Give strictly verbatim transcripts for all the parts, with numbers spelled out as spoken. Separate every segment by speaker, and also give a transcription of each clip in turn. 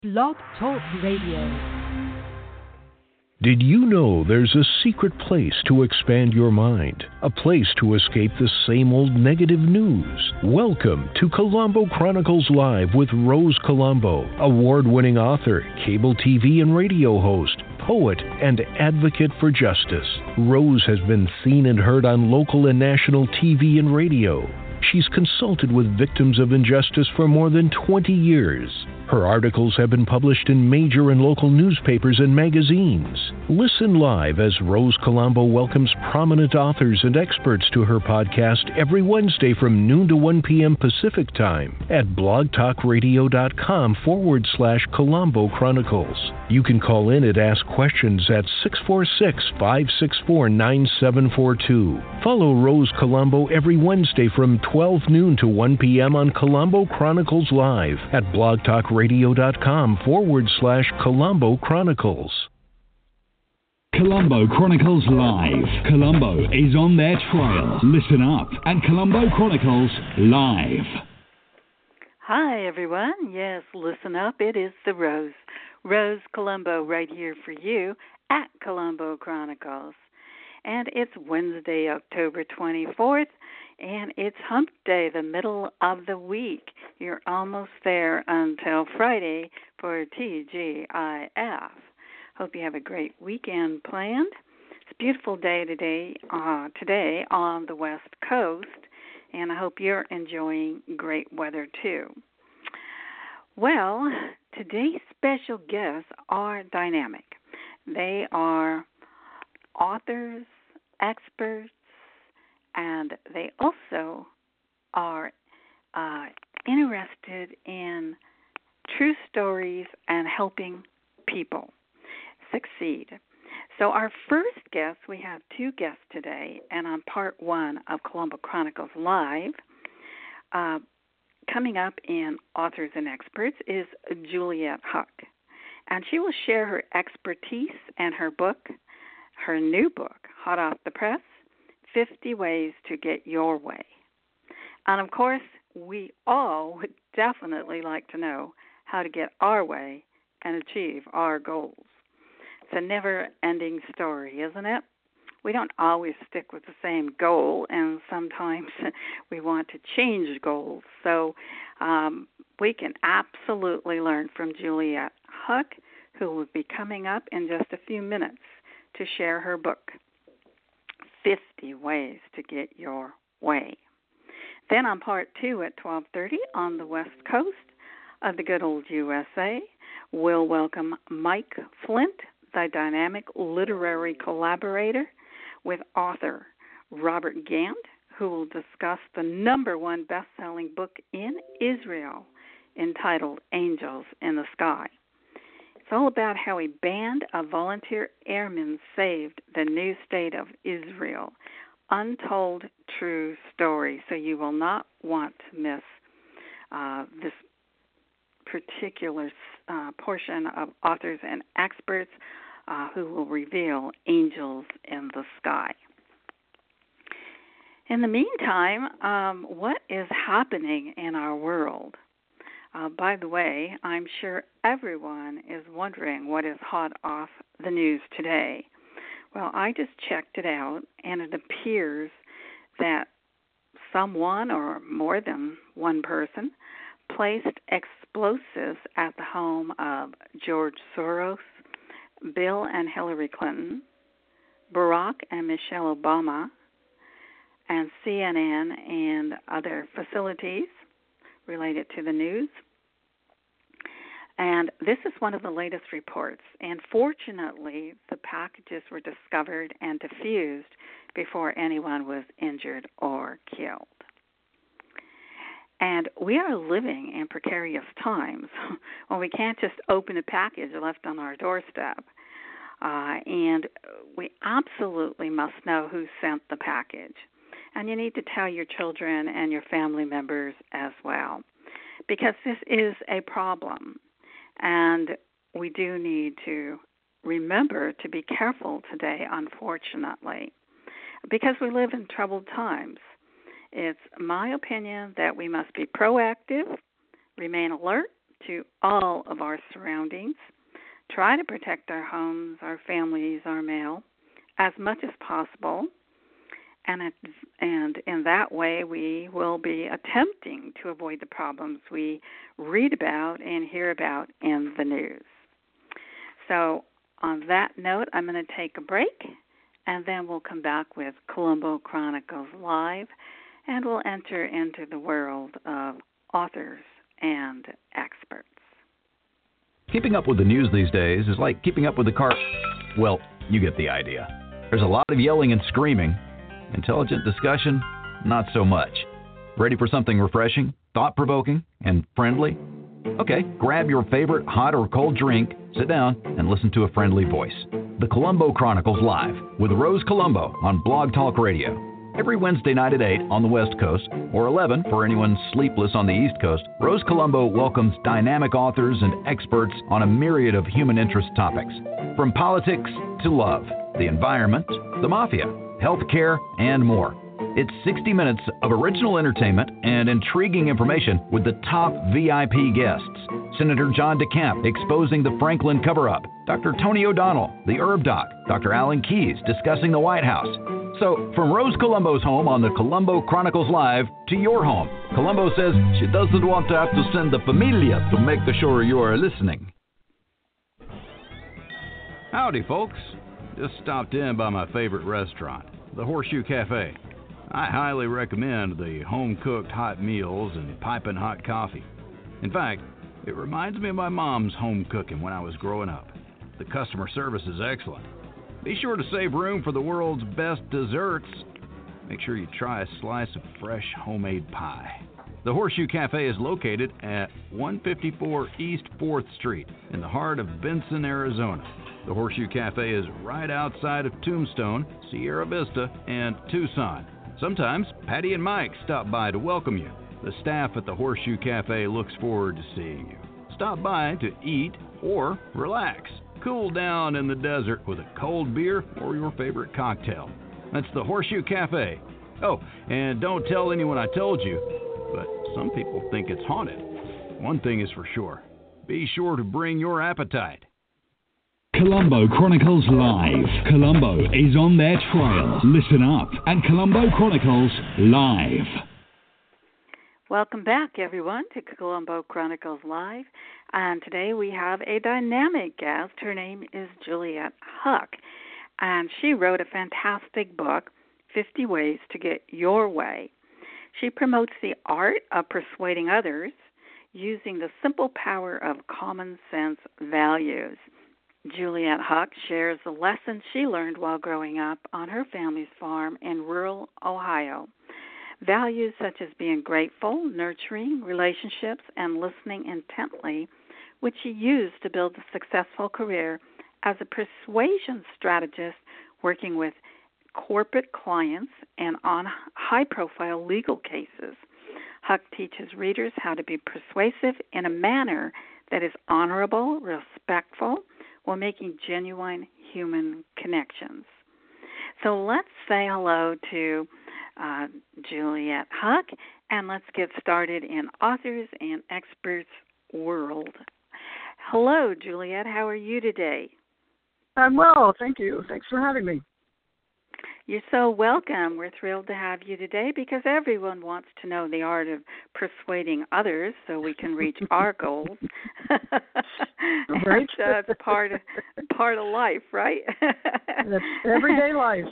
Speaker 1: Blog Talk Radio.
Speaker 2: Did you know there's a secret place to expand your mind? A place to escape the same old negative news? Welcome to Colombo Chronicles Live with Rose Colombo, award-winning author, cable T V and radio host, poet, and advocate for justice. Rose has been seen and heard on local and national T V and radio. She's consulted with victims of injustice for more than twenty years. Her articles have been published in major and local newspapers and magazines. Listen live as Rose Colombo welcomes prominent authors and experts to her podcast every Wednesday from noon to one p.m. Pacific Time at blogtalkradio.com forward slash Colombo Chronicles. You can call in and ask questions at six four six, five six four, nine seven four two. Follow Rose Colombo every Wednesday from twelve noon to one p.m. on Colombo Chronicles Live at blogtalkradio.com forward slash Colombo Chronicles.
Speaker 3: Colombo Chronicles Live. Colombo is on their trail. Listen up at Colombo Chronicles Live.
Speaker 4: Hi, everyone. Yes, listen up. It is the Rose. Rose Colombo right here for you at Colombo Chronicles. And it's Wednesday, October twenty-fourth, and it's Hump Day, the middle of the week. You're almost there until Friday for T G I F. Hope you have a great weekend planned. It's a beautiful day today, uh, today on the West Coast, and I hope you're enjoying great weather too. Well, today's special guests are dynamic. They are authors, experts, and they also are uh, interested in true stories and helping people succeed. So our first guest, we have two guests today, and on part one of Colombo Chronicles Live, uh, coming up in Authors and Experts is Juliette Huck. And she will share her expertise and her book, her new book, hot off the press, fifty Ways to Get Your Way. And of course, we all would definitely like to know how to get our way and achieve our goals. It's a never-ending story, isn't it? We don't always stick with the same goal, and sometimes we want to change goals. So um, we can absolutely learn from Juliette Huck, who will be coming up in just a few minutes to share her book, fifty Ways to Get Your Way. Then on part two at twelve thirty on the West Coast of the good old U S A, we'll welcome Mike Flint, the dynamic literary collaborator with author Robert Gant, who will discuss the number one best-selling book in Israel entitled Angels in the Sky. It's all about how a band of volunteer airmen saved the new state of Israel. Untold true story, so you will not want to miss uh, this particular uh, portion of Authors and Experts uh, who will reveal Angels in the Sky. In the meantime, um, what is happening in our world? Uh, by the way, I'm sure everyone is wondering what is hot off the news today. Well, I just checked it out, and it appears that someone or more than one person placed explosives at the home of George Soros, Bill and Hillary Clinton, Barack and Michelle Obama, and C N N and other facilities related to the news. And this is one of the latest reports. And fortunately, the packages were discovered and defused before anyone was injured or killed. And we are living in precarious times when we can't just open a package left on our doorstep. Uh, and we absolutely must know who sent the package. And you need to tell your children and your family members as well, because this is a problem. And we do need to remember to be careful today, unfortunately, because we live in troubled times. It's my opinion that we must be proactive, remain alert, to all of our surroundings, try to protect our homes, our families, our mail as much as possible. And, it, and in that way, we will be attempting to avoid the problems we read about and hear about in the news. So on that note, I'm going to take a break, and then we'll come back with Colombo Chronicles Live, and we'll enter into the world of authors and experts.
Speaker 5: Keeping up with the news these days is like keeping up with the car. Well, you get the idea. There's a lot of yelling and screaming. Intelligent discussion, not so much. Ready for something refreshing, thought-provoking, and friendly? Okay, grab your favorite hot or cold drink, sit down, and listen to a friendly voice. The Colombo Chronicles Live with Rose Colombo on Blog Talk Radio. Every Wednesday night at eight on the West Coast, or eleven for anyone sleepless on the East Coast, Rose Colombo welcomes dynamic authors and experts on a myriad of human interest topics. From politics to love, the environment, the mafia, healthcare, and more. It's sixty minutes of original entertainment and intriguing information with the top V I P guests. Senator John DeCamp exposing the Franklin cover-up, Doctor Tony O'Donnell, the Herb Doc, Doctor Alan Keyes discussing the White House. So, from Rose Colombo's home on the Colombo Chronicles Live to your home, Colombo says she doesn't want to have to send the familia to make sure you are listening.
Speaker 6: Howdy, folks. Just stopped in by my favorite restaurant, the Horseshoe Cafe. I highly recommend the home-cooked hot meals and piping hot coffee. In fact, it reminds me of my mom's home cooking when I was growing up. The customer service is excellent. Be sure to save room for the world's best desserts. Make sure you try a slice of fresh homemade pie. The Horseshoe Cafe is located at one fifty-four East fourth Street in the heart of Benson, Arizona. The Horseshoe Cafe is right outside of Tombstone, Sierra Vista, and Tucson. Sometimes Patty and Mike stop by to welcome you. The staff at the Horseshoe Cafe looks forward to seeing you. Stop by to eat or relax. Cool down in the desert with a cold beer or your favorite cocktail. That's the Horseshoe Cafe. Oh, and don't tell anyone I told you, but some people think it's haunted. One thing is for sure. Be sure to bring your appetite.
Speaker 3: Colombo Chronicles Live. Colombo is on their trail. Listen up at Colombo Chronicles Live.
Speaker 4: Welcome back, everyone, to Colombo Chronicles Live. And today we have a dynamic guest. Her name is Juliet Huck. And she wrote a fantastic book, fifty Ways to Get Your Way. She promotes the art of persuading others using the simple power of common sense values. Juliet Huck shares the lessons she learned while growing up on her family's farm in rural Ohio. Values such as being grateful, nurturing relationships, and listening intently, which she used to build a successful career as a persuasion strategist working with corporate clients and on high-profile legal cases. Huck teaches readers how to be persuasive in a manner that is honorable, respectful, while making genuine human connections. So let's say hello to uh, Juliet Huck, and let's get started in authors and experts world. Hello, Juliet. How are you today?
Speaker 7: I'm well, thank you. Thanks for having me.
Speaker 4: You're so welcome. We're thrilled to have you today because everyone wants to know the art of persuading others so we can reach our goals.
Speaker 7: Right.
Speaker 4: And, uh, it's part of, part of life, right?
Speaker 7: That's everyday life.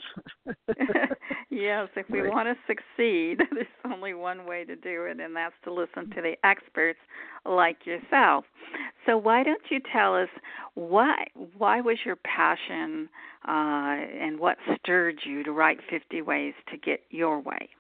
Speaker 4: Yes, if we
Speaker 7: right.
Speaker 4: want to succeed, there's only one way to do it, and that's to listen to the experts like yourself. So why don't you tell us why why was your passion uh, and what stirred you to write fifty Ways to Get Your Way?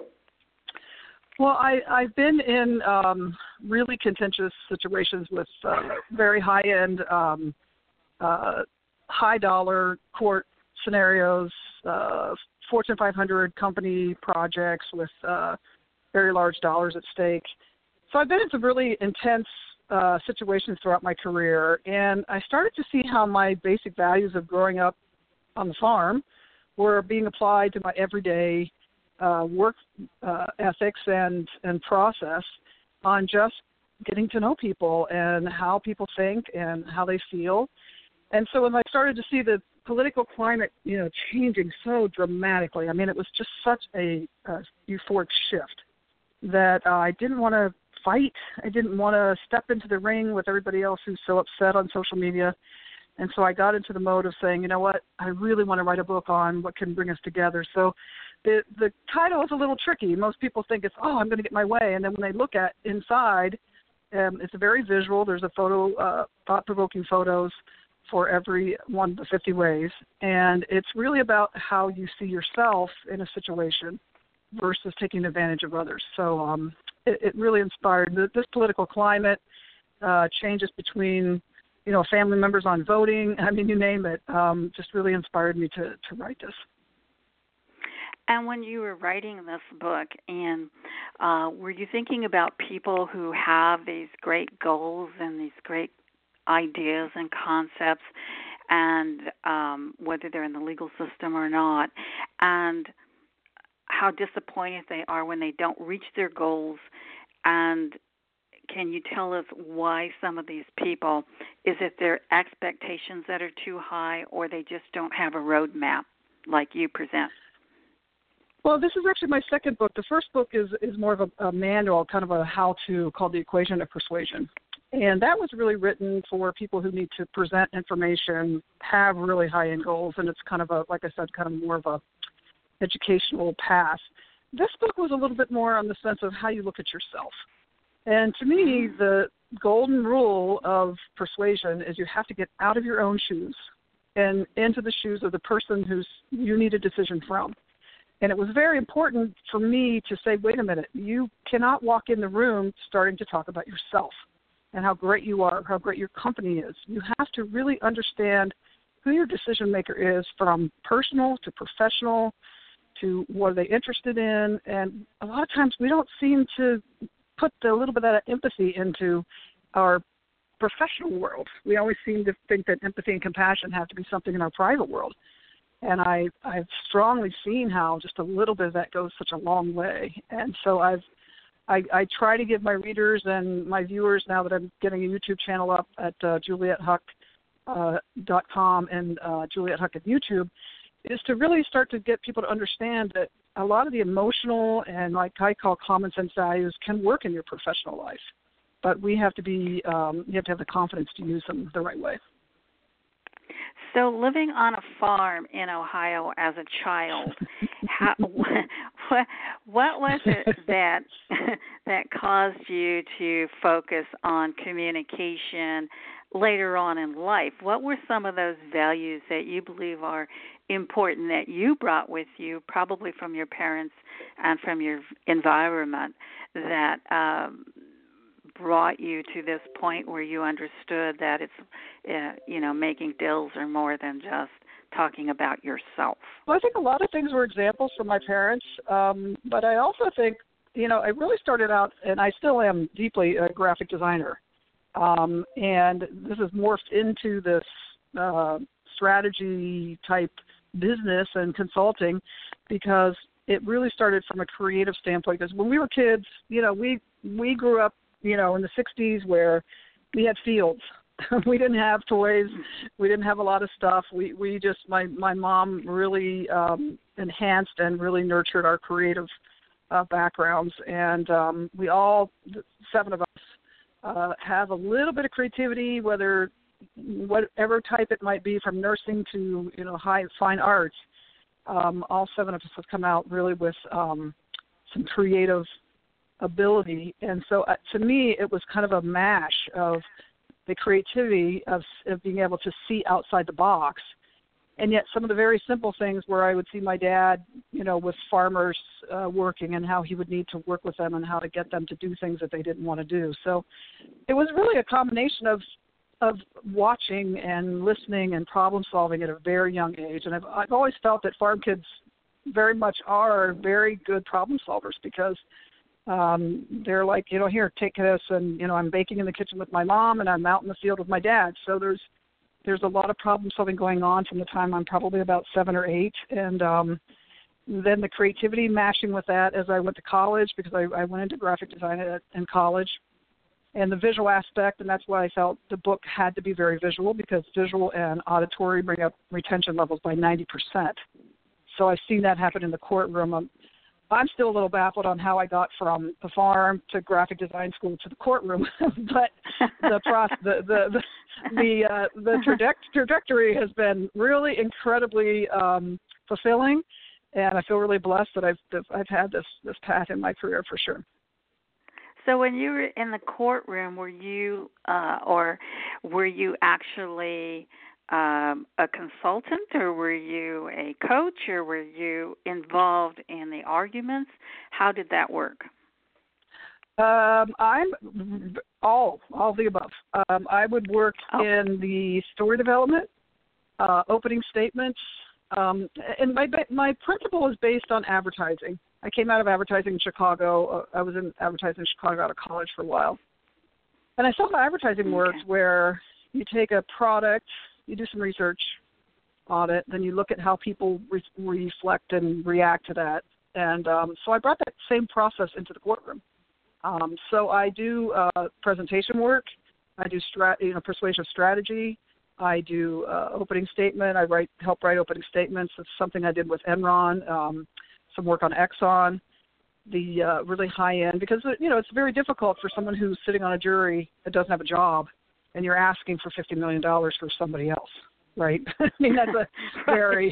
Speaker 7: Well, I, I've been in um, really contentious situations with uh, very high-end, um, uh, high-dollar court scenarios, uh, Fortune five hundred company projects with uh, very large dollars at stake. So I've been in some really intense uh, situations throughout my career, and I started to see how my basic values of growing up on the farm were being applied to my everyday uh, work uh, ethics and, and process on just getting to know people and how people think and how they feel. And so when I started to see the political climate, you know, changing so dramatically, I mean, it was just such a, a euphoric shift that uh, I didn't want to fight. I didn't want to step into the ring with everybody else who's so upset on social media. And so I got into the mode of saying, you know what, I really want to write a book on what can bring us together. So the the title is a little tricky. Most people think it's, oh, I'm going to get my way. And then when they look at inside, um, it's very visual. There's a photo, uh, thought-provoking photos for every one of the fifty ways. And it's really about how you see yourself in a situation versus taking advantage of others. So um, it, it really inspired this political climate, uh, changes between, you know, family members on voting. I mean, you name it, um, just really inspired me to, to write this.
Speaker 4: And when you were writing this book, and uh, were you thinking about people who have these great goals and these great ideas and concepts, and um, whether they're in the legal system or not, and how disappointed they are when they don't reach their goals? And can you tell us why some of these people, is it their expectations that are too high, or they just don't have a roadmap like you present?
Speaker 7: Well, this is actually my second book. The first book is, is more of a, a manual, kind of a how-to called The Equation of Persuasion. And that was really written for people who need to present information, have really high-end goals, and it's kind of a, like I said, kind of more of a educational path. This book was a little bit more on the sense of how you look at yourself. And to me, the golden rule of persuasion is you have to get out of your own shoes and into the shoes of the person who's you need a decision from. And it was very important for me to say, wait a minute, you cannot walk in the room starting to talk about yourself and how great you are, how great your company is. You have to really understand who your decision maker is, from personal to professional to what are they interested in. And a lot of times we don't seem to put a little bit of that empathy into our professional world. We always seem to think that empathy and compassion have to be something in our private world. And I, I've strongly seen how just a little bit of that goes such a long way. And so I've, I, I try to give my readers and my viewers, now that I'm getting a YouTube channel up at uh, Juliet Huck dot com and uh, Juliet Huck at YouTube, is to really start to get people to understand that a lot of the emotional and, like I call, common sense values can work in your professional life. But we have to be, um, you have to have the confidence to use them the right way.
Speaker 4: So living on a farm in Ohio as a child, how, what, what was it that that caused you to focus on communication later on in life? What were some of those values that you believe are important that you brought with you, probably from your parents and from your environment, that um, brought you to this point where you understood that it's, uh, you know, making deals are more than just talking about yourself?
Speaker 7: Well, I think a lot of things were examples from my parents, um, but I also think, you know, I really started out, and I still am deeply a graphic designer, um, and this has morphed into this uh, strategy type business and consulting, because it really started from a creative standpoint. Because when we were kids, you know, we we grew up, you know, in the sixties where we had fields. We didn't have toys. We didn't have a lot of stuff. We we just, my, my mom really um, enhanced and really nurtured our creative uh, backgrounds. And um, we all, seven of us, uh, have a little bit of creativity, whether whatever type it might be, from nursing to, you know, high fine arts. Um, all seven of us have come out really with um, some creative ability. And so uh, to me, it was kind of a mash of the creativity of, of being able to see outside the box. And yet some of the very simple things where I would see my dad, you know, with farmers uh, working, and how he would need to work with them and how to get them to do things that they didn't want to do. So it was really a combination of of watching and listening and problem solving at a very young age. And I've, I've always felt that farm kids very much are very good problem solvers, because um, they're like, you know, here, take this. And, you know, I'm baking in the kitchen with my mom, and I'm out in the field with my dad. So there's, there's a lot of problem solving going on from the time I'm probably about seven or eight. And um, then the creativity mashing with that as I went to college, because I, I went into graphic design at, in college. and the visual aspect, and that's why I felt the book had to be very visual, because visual and auditory bring up retention levels by ninety percent. So I've seen that happen in the courtroom. I'm, I'm still a little baffled on how I got from the farm to graphic design school to the courtroom, but the process, the the the the, uh, the traje- trajectory has been really incredibly um, fulfilling, and I feel really blessed that I've that I've had this this path in my career for sure.
Speaker 4: So when you were in the courtroom, were you uh, or were you actually um, a consultant, or were you a coach, or were you involved in the arguments? How did that work?
Speaker 7: Um, I'm all all of the above. Um, I would work
Speaker 4: oh.
Speaker 7: in the story development, uh, opening statements, um, and my my principle is based on advertising. I came out of advertising in Chicago. Uh, I was in advertising in Chicago out of college for a while. And I saw how advertising works, okay. where you take a product, you do some research on it, then you look at how people re- reflect and react to that. And um, so I brought that same process into the courtroom. Um, so I do uh, presentation work. I do strat- you know, persuasive strategy. I do uh, opening statement. I write help write opening statements. It's something I did with Enron. Um, some work on Exxon, the uh, really high end, because, you know, it's very difficult for someone who's sitting on a jury that doesn't have a job, and you're asking for fifty million dollars for somebody else, right? I mean, that's a very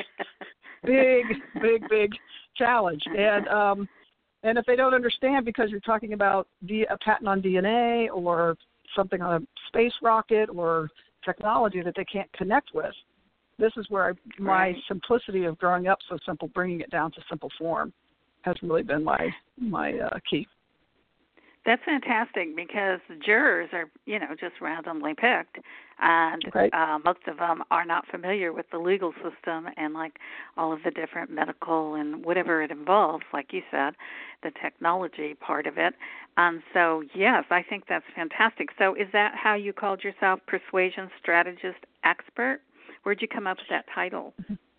Speaker 7: big, big, big challenge. And um, and if they don't understand, because you're talking about D- a patent on D N A or something on a space rocket or technology that they can't connect with, this is where I, my
Speaker 4: right.
Speaker 7: simplicity of growing up so simple, bringing it down to simple form, has really been my my uh, key.
Speaker 4: That's fantastic, because the jurors are, you know, just randomly picked, and
Speaker 7: right.
Speaker 4: uh, most of them are not familiar with the legal system and like all of the different medical and whatever it involves, like you said, the technology part of it. Um, so yes, I think that's fantastic. So is that how you called yourself, persuasion strategist expert? Where'd you come up with that title?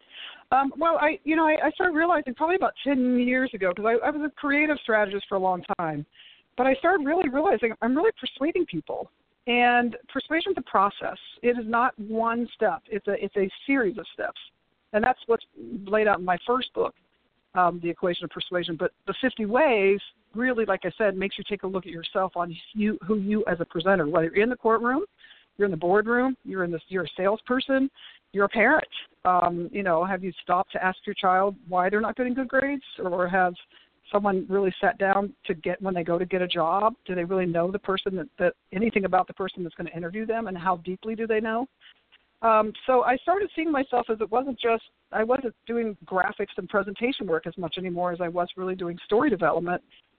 Speaker 7: Um, well, I, you know, I, I started realizing probably about ten years ago, because I, I was a creative strategist for a long time, but I started really realizing I'm really persuading people, and persuasion is a process. It is not one step. It's a it's a series of steps, and that's what's laid out in my first book, um, The Equation of Persuasion. But the fifty ways really, like I said, makes you take a look at yourself on you, who you as a presenter, whether you're in the courtroom, you're in the boardroom, you're in the, you're a salesperson, you're a parent. Um, you know, have you stopped to ask your child why they're not getting good grades, or have someone really sat down to get, when they go to get a job, do they really know the person, that, that anything about the person that's going to interview them, and how deeply do they know? Um, so I started seeing myself as it wasn't just, I wasn't doing graphics and presentation work as much anymore as I was really doing story development.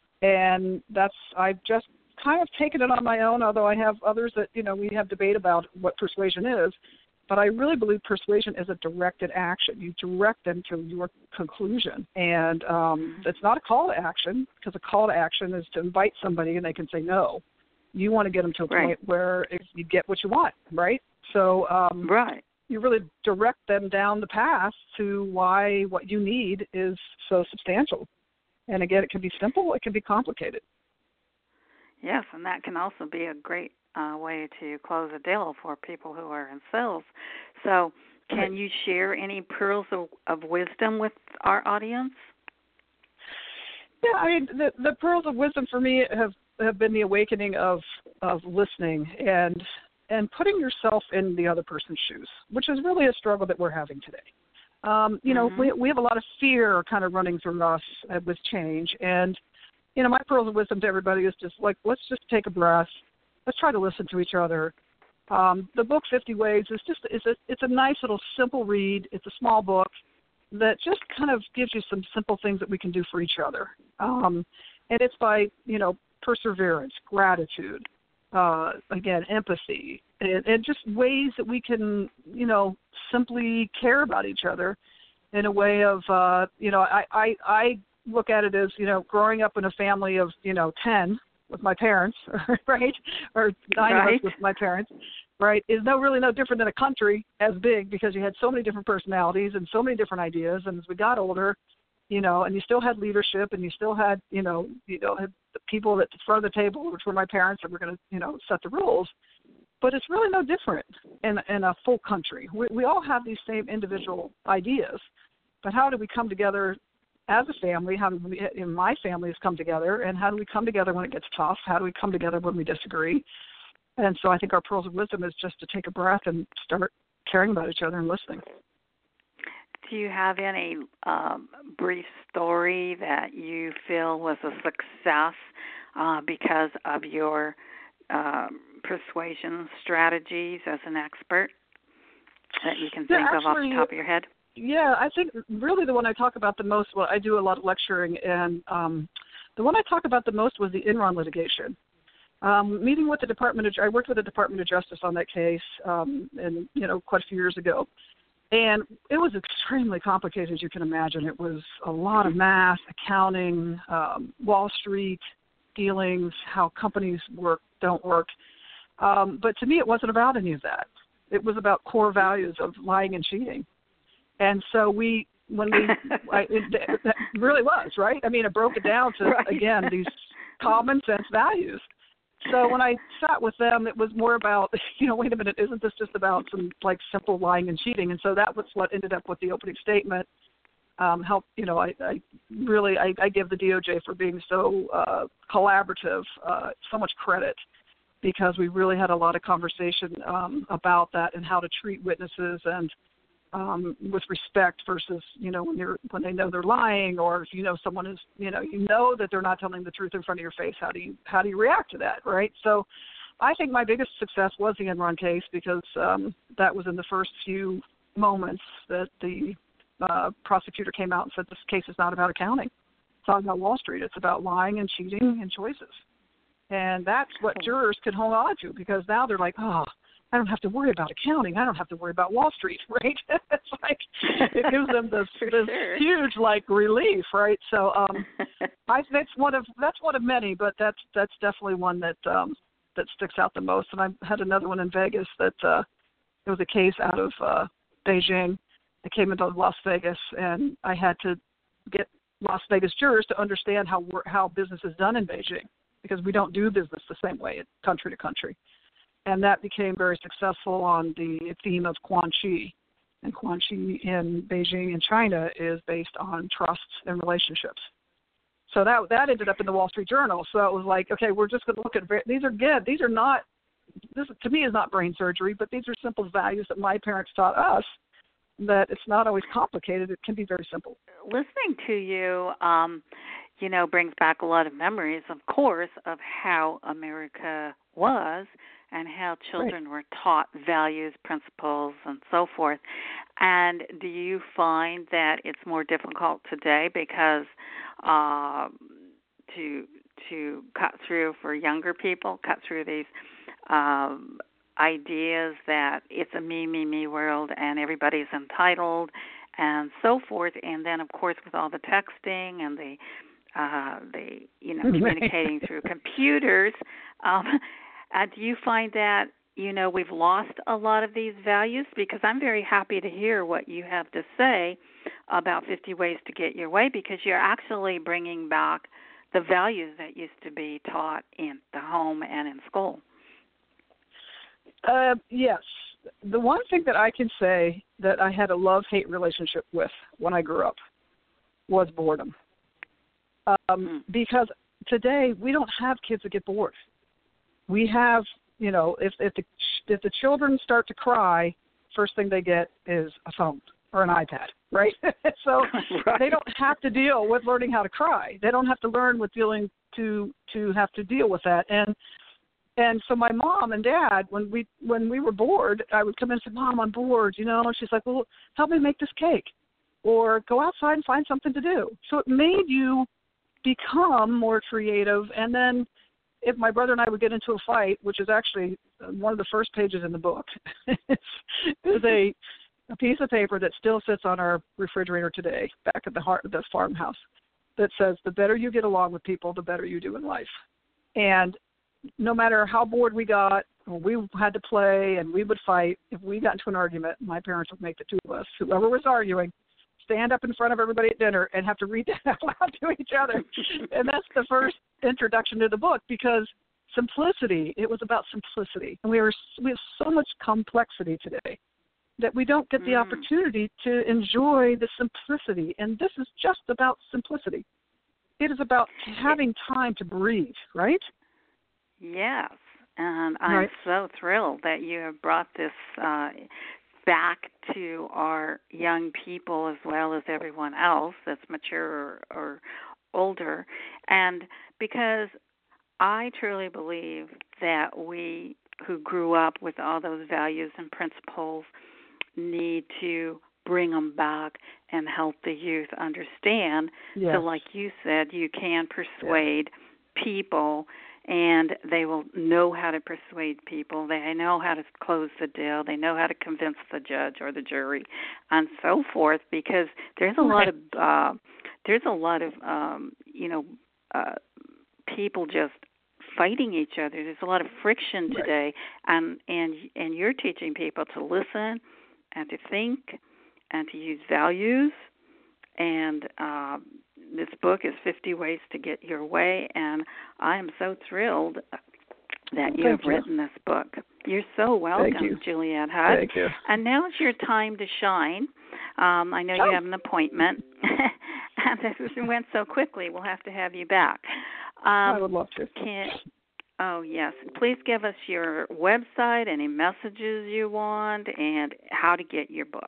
Speaker 7: And that's, I've just kind of taken it on my own, although I have others that, you know, we have debate about what persuasion is. But I really believe persuasion is a directed action. You direct them to your conclusion. And um, it's not a call to action, because a call to action is to invite somebody and they can say no. You want to get them to a
Speaker 4: right.
Speaker 7: point where you get what you want, right? So um,
Speaker 4: right.
Speaker 7: you really direct them down the path to why what you need is so substantial. And again, it can be simple, it can be complicated.
Speaker 4: Yes, and that can also be a great uh, way to close a deal for people who are in sales. So can right. you share any pearls of, of wisdom with our audience?
Speaker 7: Yeah, I mean, the, the pearls of wisdom for me have, have been the awakening of, of listening and and putting yourself in the other person's shoes, which is really a struggle that we're having today. Um, you know, mm-hmm. we, we have a lot of fear kind of running through us uh, with change. And, you know, my pearls of wisdom to everybody is just like, let's just take a breath. Let's try to listen to each other. Um, the book fifty Ways is just, it's a, it's a nice little simple read. It's a small book that just kind of gives you some simple things that we can do for each other. Um, and it's by, you know, perseverance, gratitude, uh, again, empathy, and, and just ways that we can, you know, simply care about each other in a way of, uh, you know, I, I, I look at it as, you know, growing up in a family of, you know, ten with my parents, right, or nine
Speaker 4: right.
Speaker 7: of us with my parents, right, is no really no different than a country as big, because you had so many different personalities and so many different ideas. And as we got older, you know, and you still had leadership, and you still had, you know, you know, had the people at the front of the table, which were my parents, that were going to, you know, set the rules. But it's really no different in, in a full country. We, we all have these same individual ideas, but how do we come together as a family? How do we, in my family, has come together, and how do we come together when it gets tough? How do we come together when we disagree? And so I think our pearls of wisdom is just to take a breath and start caring about each other and listening.
Speaker 4: Do you have any um, brief story that you feel was a success uh, because of your uh, persuasion strategies as an expert that you can think
Speaker 7: yeah, actually,
Speaker 4: of off the top of your head?
Speaker 7: Yeah, I think really the one I talk about the most, well, I do a lot of lecturing, and um, the one I talk about the most was the Enron litigation. Um, meeting with the Department of, I worked with the Department of Justice on that case, um, and you know, quite a few years ago, and it was extremely complicated, as you can imagine. It was a lot of math, accounting, um, Wall Street dealings, how companies work, don't work. Um, but to me, it wasn't about any of that. It was about core values of lying and cheating. And so we, when we, I, it, it really was, right? I mean, it broke it down to, right. again, these common sense values. So when I sat with them, it was more about, you know, wait a minute, isn't this just about some, like, simple lying and cheating? And so that was what ended up with the opening statement. Um, help, you know, I, I really, I, I give the D O J for being so uh, collaborative, uh, so much credit, because we really had a lot of conversation um, about that and how to treat witnesses and um, with respect versus, you know, when you're when they know they're lying, or if you know someone is, you know, you know that they're not telling the truth in front of your face. How do you how do you react to that, right? So, I think my biggest success was the Enron case, because um, that was in the first few moments that the uh, prosecutor came out and said this case is not about accounting. It's not about Wall Street. It's about lying and cheating and choices. And that's what jurors can hold on to, because now they're like, oh, I don't have to worry about accounting. I don't have to worry about Wall Street, right? It's like it gives them this, this sure. huge like relief, right? So um, I that's one of that's one of many, but that's that's definitely one that um, that sticks out the most. And I had another one in Vegas that uh, it was a case out of uh, Beijing. It came into Las Vegas, and I had to get Las Vegas jurors to understand how how business is done in Beijing, because we don't do business the same way country to country. And that became very successful on the theme of Quan Chi. And Quan Chi in Beijing in China is based on trust and relationships. So that that ended up in the Wall Street Journal. So it was like, okay, we're just going to look at, these are good. These are not, this to me is not brain surgery, but these are simple values that my parents taught us, that it's not always complicated. It can be very simple.
Speaker 4: Listening to you, um, you know, brings back a lot of memories, of course, of how America was and how children right. were taught values, principles, and so forth. And do you find that it's more difficult today because uh, to to cut through for younger people, cut through these um, ideas that it's a me, me, me world and everybody's entitled and so forth, and then, of course, with all the texting and the uh, the you know communicating through computers, um, uh, do you find that you know we've lost a lot of these values? Because I'm very happy to hear what you have to say about fifty ways to get your way, because you're actually bringing back the values that used to be taught in the home and in school.
Speaker 7: Uh, yes. The one thing that I can say that I had a love-hate relationship with when I grew up was boredom. Um, mm. Because today we don't have kids that get bored. We have, you know, if, if the if the children start to cry, first thing they get is a phone or an iPad, right? So right. They don't have to deal with learning how to cry. They don't have to learn with dealing to to have to deal with that. And And so my mom and dad, when we when we were bored, I would come in and say, Mom, I'm bored, you know. And she's like, well, help me make this cake. Or go outside and find something to do. So it made you become more creative. And then if my brother and I would get into a fight, which is actually one of the first pages in the book, is a, a piece of paper that still sits on our refrigerator today, back at the heart of the farmhouse, that says, the better you get along with people, the better you do in life. And no matter how bored we got, or we had to play and we would fight, if we got into an argument, my parents would make the two of us, whoever was arguing, stand up in front of everybody at dinner and have to read that out loud to each other. And that's the first introduction to the book, because simplicity, it was about simplicity. And we, are, we have so much complexity today that we don't get the mm. opportunity to enjoy the simplicity. And this is just about simplicity. It is about having time to breathe, right?
Speaker 4: Yes. And I'm
Speaker 7: right.
Speaker 4: so thrilled that you have brought this uh, back to our young people as well as everyone else that's mature or, or older. And because I truly believe that we who grew up with all those values and principles need to bring them back and help the youth understand.
Speaker 7: Yes.
Speaker 4: So like you said, you can persuade yes. people, and they will know how to persuade people. They know how to close the deal. They know how to convince the judge or the jury, and so forth. Because there's a lot of uh, there's a lot of um, you know uh, people just fighting each other. There's a lot of friction today, right. and and and you're teaching people to listen and to think and to use values. And uh, this book is fifty Ways to Get Your Way, and I am so thrilled that you
Speaker 7: Thank
Speaker 4: have
Speaker 7: you.
Speaker 4: written this book. You're so welcome,
Speaker 7: Thank you.
Speaker 4: Juliette Huck.
Speaker 7: Thank you.
Speaker 4: And now is your time to shine. Um, I know
Speaker 7: oh.
Speaker 4: you have an appointment, and this went so quickly. We'll have to have you back. Um,
Speaker 7: I would love to.
Speaker 4: Can, oh, yes. Please give us your website, any messages you want, and how to get your books.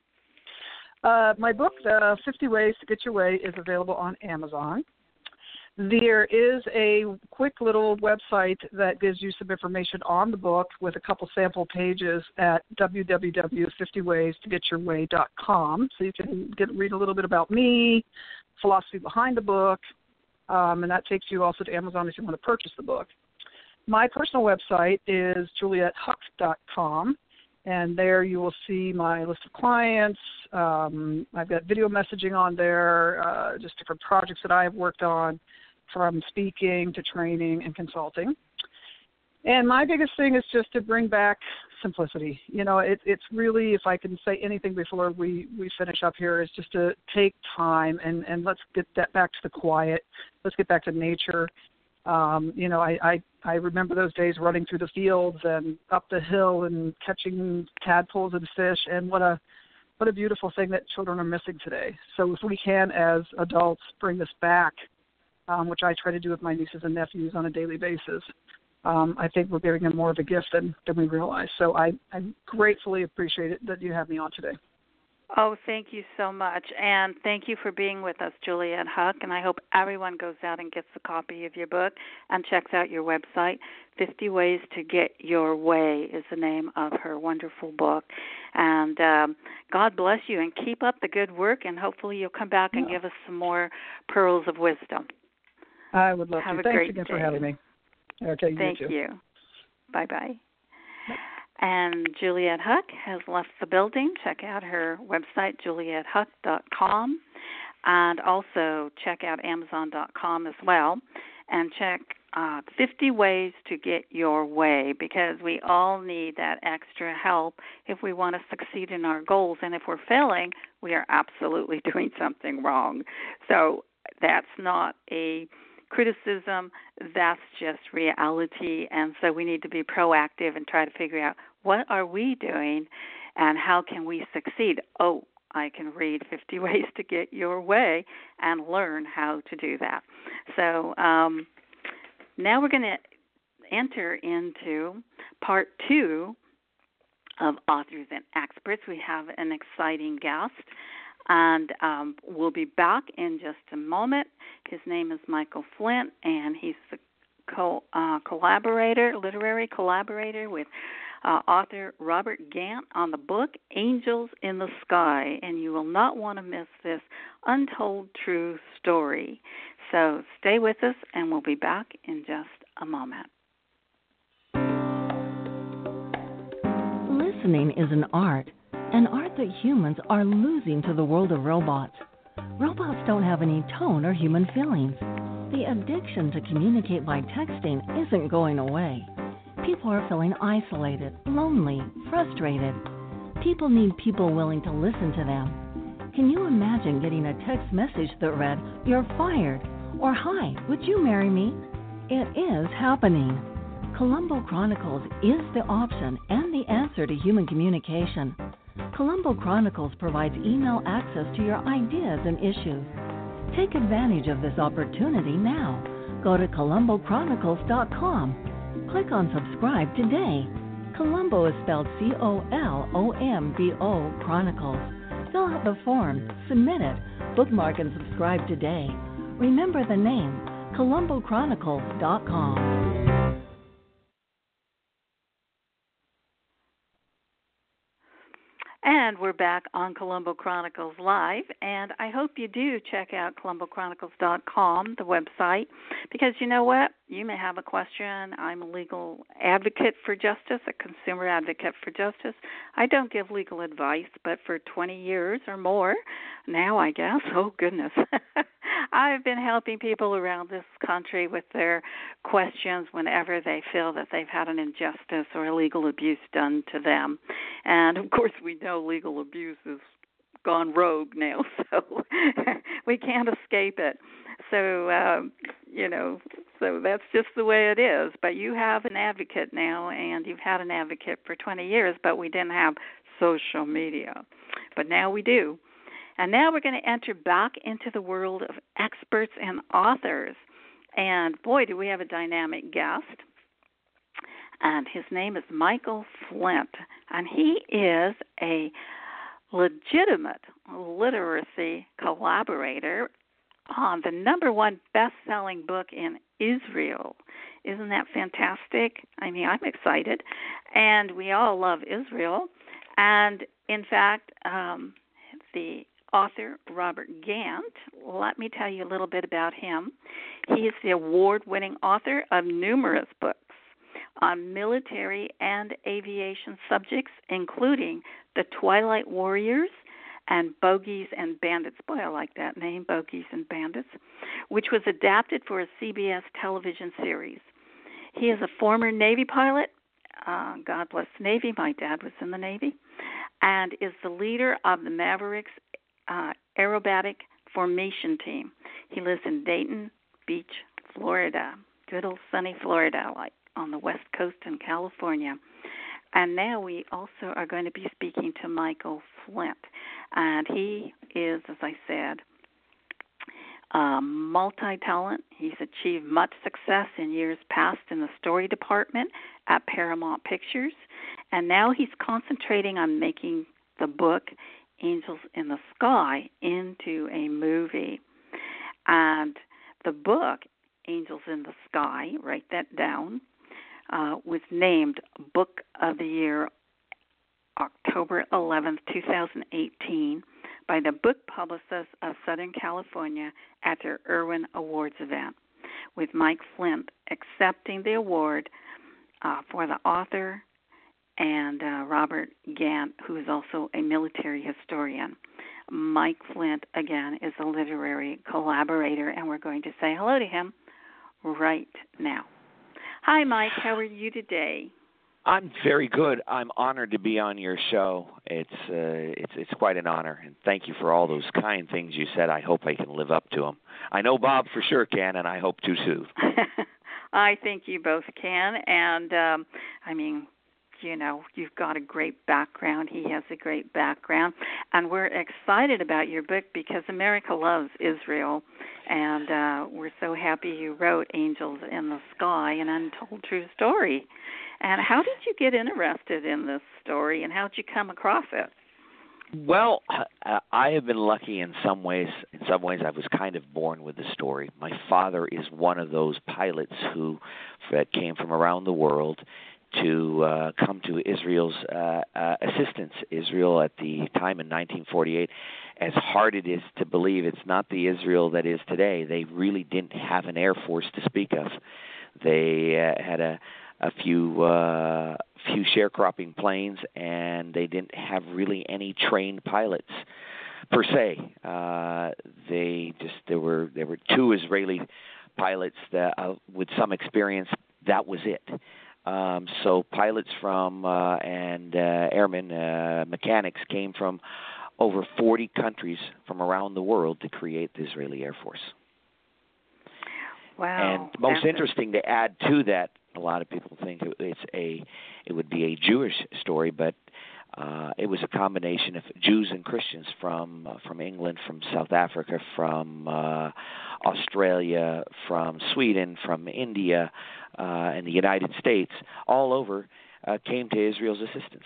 Speaker 7: Uh, my book, uh, fifty Ways to Get Your Way, is available on Amazon. There is a quick little website that gives you some information on the book with a couple sample pages at w w w dot fifty ways to get your way dot com. So you can get read a little bit about me, philosophy behind the book, um, and that takes you also to Amazon if you want to purchase the book. My personal website is juliette huck dot com. And there you will see my list of clients. Um, I've got video messaging on there, uh, just different projects that I have worked on, from speaking to training and consulting. And my biggest thing is just to bring back simplicity. You know, it, it's really, if I can say anything before we, we finish up here, is just to take time and, and let's get that back to the quiet. Let's get back to nature. Um, you know, I, I, I remember those days running through the fields and up the hill and catching tadpoles and fish, and what a what a beautiful thing that children are missing today. So if we can, as adults, bring this back, um, which I try to do with my nieces and nephews on a daily basis, um, I think we're giving them more of a gift than, than we realize. So I, I gratefully appreciate it that you have me on today.
Speaker 4: Oh, thank you so much. And thank you for being with us, Juliette Huck. And I hope everyone goes out and gets a copy of your book and checks out your website. fifty Ways to Get Your Way is the name of her wonderful book. And um, God bless you, and keep up the good work, and hopefully you'll come back and give us some more pearls of wisdom.
Speaker 7: I would love
Speaker 4: Have
Speaker 7: to.
Speaker 4: A
Speaker 7: Thanks
Speaker 4: great
Speaker 7: again
Speaker 4: day.
Speaker 7: for having me. Okay,
Speaker 4: thank
Speaker 7: you too.
Speaker 4: you. Bye-bye. And Juliette Huck has left the building. Check out her website, juliette huck dot com, and also check out amazon dot com as well, and check uh, fifty Ways to Get Your Way, because we all need that extra help if we want to succeed in our goals. And if we're failing, we are absolutely doing something wrong. So that's not a criticism, that's just reality. And so we need to be proactive and try to figure out, what are we doing and how can we succeed? Oh, I can read fifty Ways to Get Your Way and learn how to do that. So um, now we're going to enter into part two of Authors and Experts. We have an exciting guest, and um, we'll be back in just a moment. His name is Michael Flint, and he's the co- uh, collaborator, literary collaborator with uh, author Robert Gant on the book Angels in the Sky, and you will not want to miss this untold true story. So stay with us, and we'll be back in just a moment.
Speaker 1: Listening is an art, an art that humans are losing to the world of robots. Robots don't have any tone or human feelings. The addiction to communicate by texting isn't going away. People are feeling isolated, lonely, frustrated. People need people willing to listen to them. Can you imagine getting a text message that read, "You're fired," or "Hi, would you marry me?" It is happening. Colombo Chronicles is the option and the answer to human communication. Colombo Chronicles provides email access to your ideas and issues. Take advantage of this opportunity now. Go to colombo chronicles dot com. Click on subscribe today. Colombo is spelled C O L O M B O Chronicles. Fill out the form, submit it, bookmark and subscribe today. Remember the name, colombo chronicles dot com.
Speaker 4: And we're back on Colombo Chronicles Live, and I hope you do check out colombo chronicles dot com, the website, because you know what? You may have a question. I'm a legal advocate for justice, a consumer advocate for justice. I don't give legal advice, but for twenty years or more now, I guess, oh goodness, I've been helping people around this country with their questions whenever they feel that they've had an injustice or illegal abuse done to them. And, of course, we know legal abuse has gone rogue now, so we can't escape it. So, um, you know, so that's just the way it is. But you have an advocate now, and you've had an advocate for twenty years, but we didn't have social media. But now we do. And now we're going to enter back into the world of experts and authors. And, boy, do we have a dynamic guest. And his name is Michael Flint. And he is a legitimate literacy collaborator on the number one best-selling book in Israel. Isn't that fantastic? I mean, I'm excited. And we all love Israel. And, in fact, um, the author, Robert Gant, let me tell you a little bit about him. He is the award-winning author of numerous books on military and aviation subjects, including The Twilight Warriors and Bogies and Bandits. Boy, I like that name, Bogies and Bandits, which was adapted for a C B S television series. He is a former Navy pilot. Uh, God bless the Navy. My dad was in the Navy. And is the leader of the Mavericks uh, aerobatic formation team. He lives in Dayton Beach, Florida. Good old sunny Florida, like on the west coast in California. And now we also are going to be speaking to Michael Flint. And he is, as I said, a multi-talent. He's achieved much success in years past in the story department at Paramount Pictures. And now he's concentrating on making the book Angels in the Sky into a movie. And the book, Angels in the Sky, write that down, uh, was named Book of the Year October eleventh, twenty eighteen by the Book Publicists of Southern California at their Irwin Awards event, with Mike Flint accepting the award uh, for the author and uh, Robert Gant, who is also a military historian. Mike Flint, again, is a literary collaborator, and we're going to say hello to him right now. Hi, Mike. How are you today?
Speaker 8: I'm very good. I'm honored to be on your show. It's uh, it's it's quite an honor, and thank you for all those kind things you said. I hope I can live up to them. I know Bob for sure can, and I hope to too.
Speaker 4: I think you both can, and um, I mean, you know, you've got a great background. He has a great background, and we're excited about your book because America loves Israel, and uh, we're so happy you wrote Angels in the Sky, an untold true story. And how did you get interested in this story, and how did you come across it?
Speaker 8: Well, uh, I have been lucky in some ways. In some ways, I was kind of born with the story. My father is one of those pilots who that came from around the world to uh, come to Israel's uh, uh, assistance. Israel at the time in nineteen forty-eight, as hard it is to believe, it's not the Israel that is today. They really didn't have an air force to speak of. They uh, had a a few uh, few sharecropping planes, and they didn't have really any trained pilots per se. Uh, they just there were there were two Israeli pilots that uh, with some experience. That was it. Um, so pilots from uh, and uh, airmen, uh, mechanics came from over forty countries from around the world to create the Israeli Air Force.
Speaker 4: Wow.
Speaker 8: And most
Speaker 4: That's
Speaker 8: interesting to add to that, a lot of people think it's a, it would be a Jewish story, but uh, it was a combination of Jews and Christians from uh, from England, from South Africa, from uh, Australia, from Sweden, from India, uh, and the United States, all over, uh, came to Israel's assistance.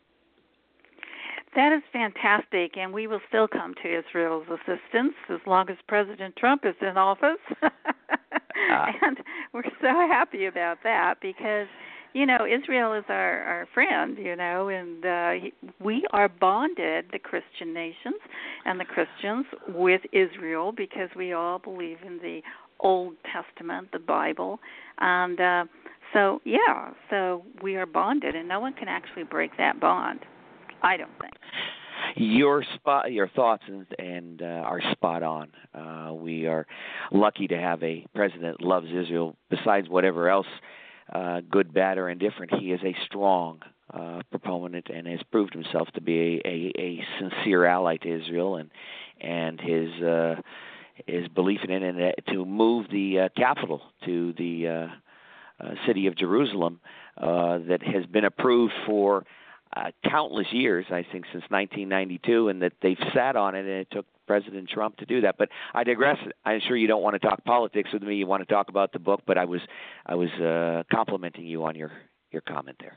Speaker 4: That is fantastic, and we will still come to Israel's assistance as long as President Trump is in office. uh. And we're so happy about that because, you know, Israel is our, our friend, you know, and uh, we are bonded, the Christian nations and the Christians, with Israel because we all believe in the Old Testament, the Bible. And uh, so, yeah, so we are bonded, and no one can actually break that bond. I don't think.
Speaker 8: Your spot, your thoughts and, and uh, are spot on. Uh, we are lucky to have a president that loves Israel. Besides whatever else, uh, good, bad, or indifferent, he is a strong uh, proponent and has proved himself to be a, a, a sincere ally to Israel, and and his uh, his belief in it, and uh, to move the uh, capital to the uh, uh, city of Jerusalem uh, that has been approved for Uh, countless years, I think, since nineteen ninety-two, and that they've sat on it, and it took President Trump to do that. But I digress. I'm sure you don't want to talk politics with me. You want to talk about the book, but I was I was uh, complimenting you on your, your comment there.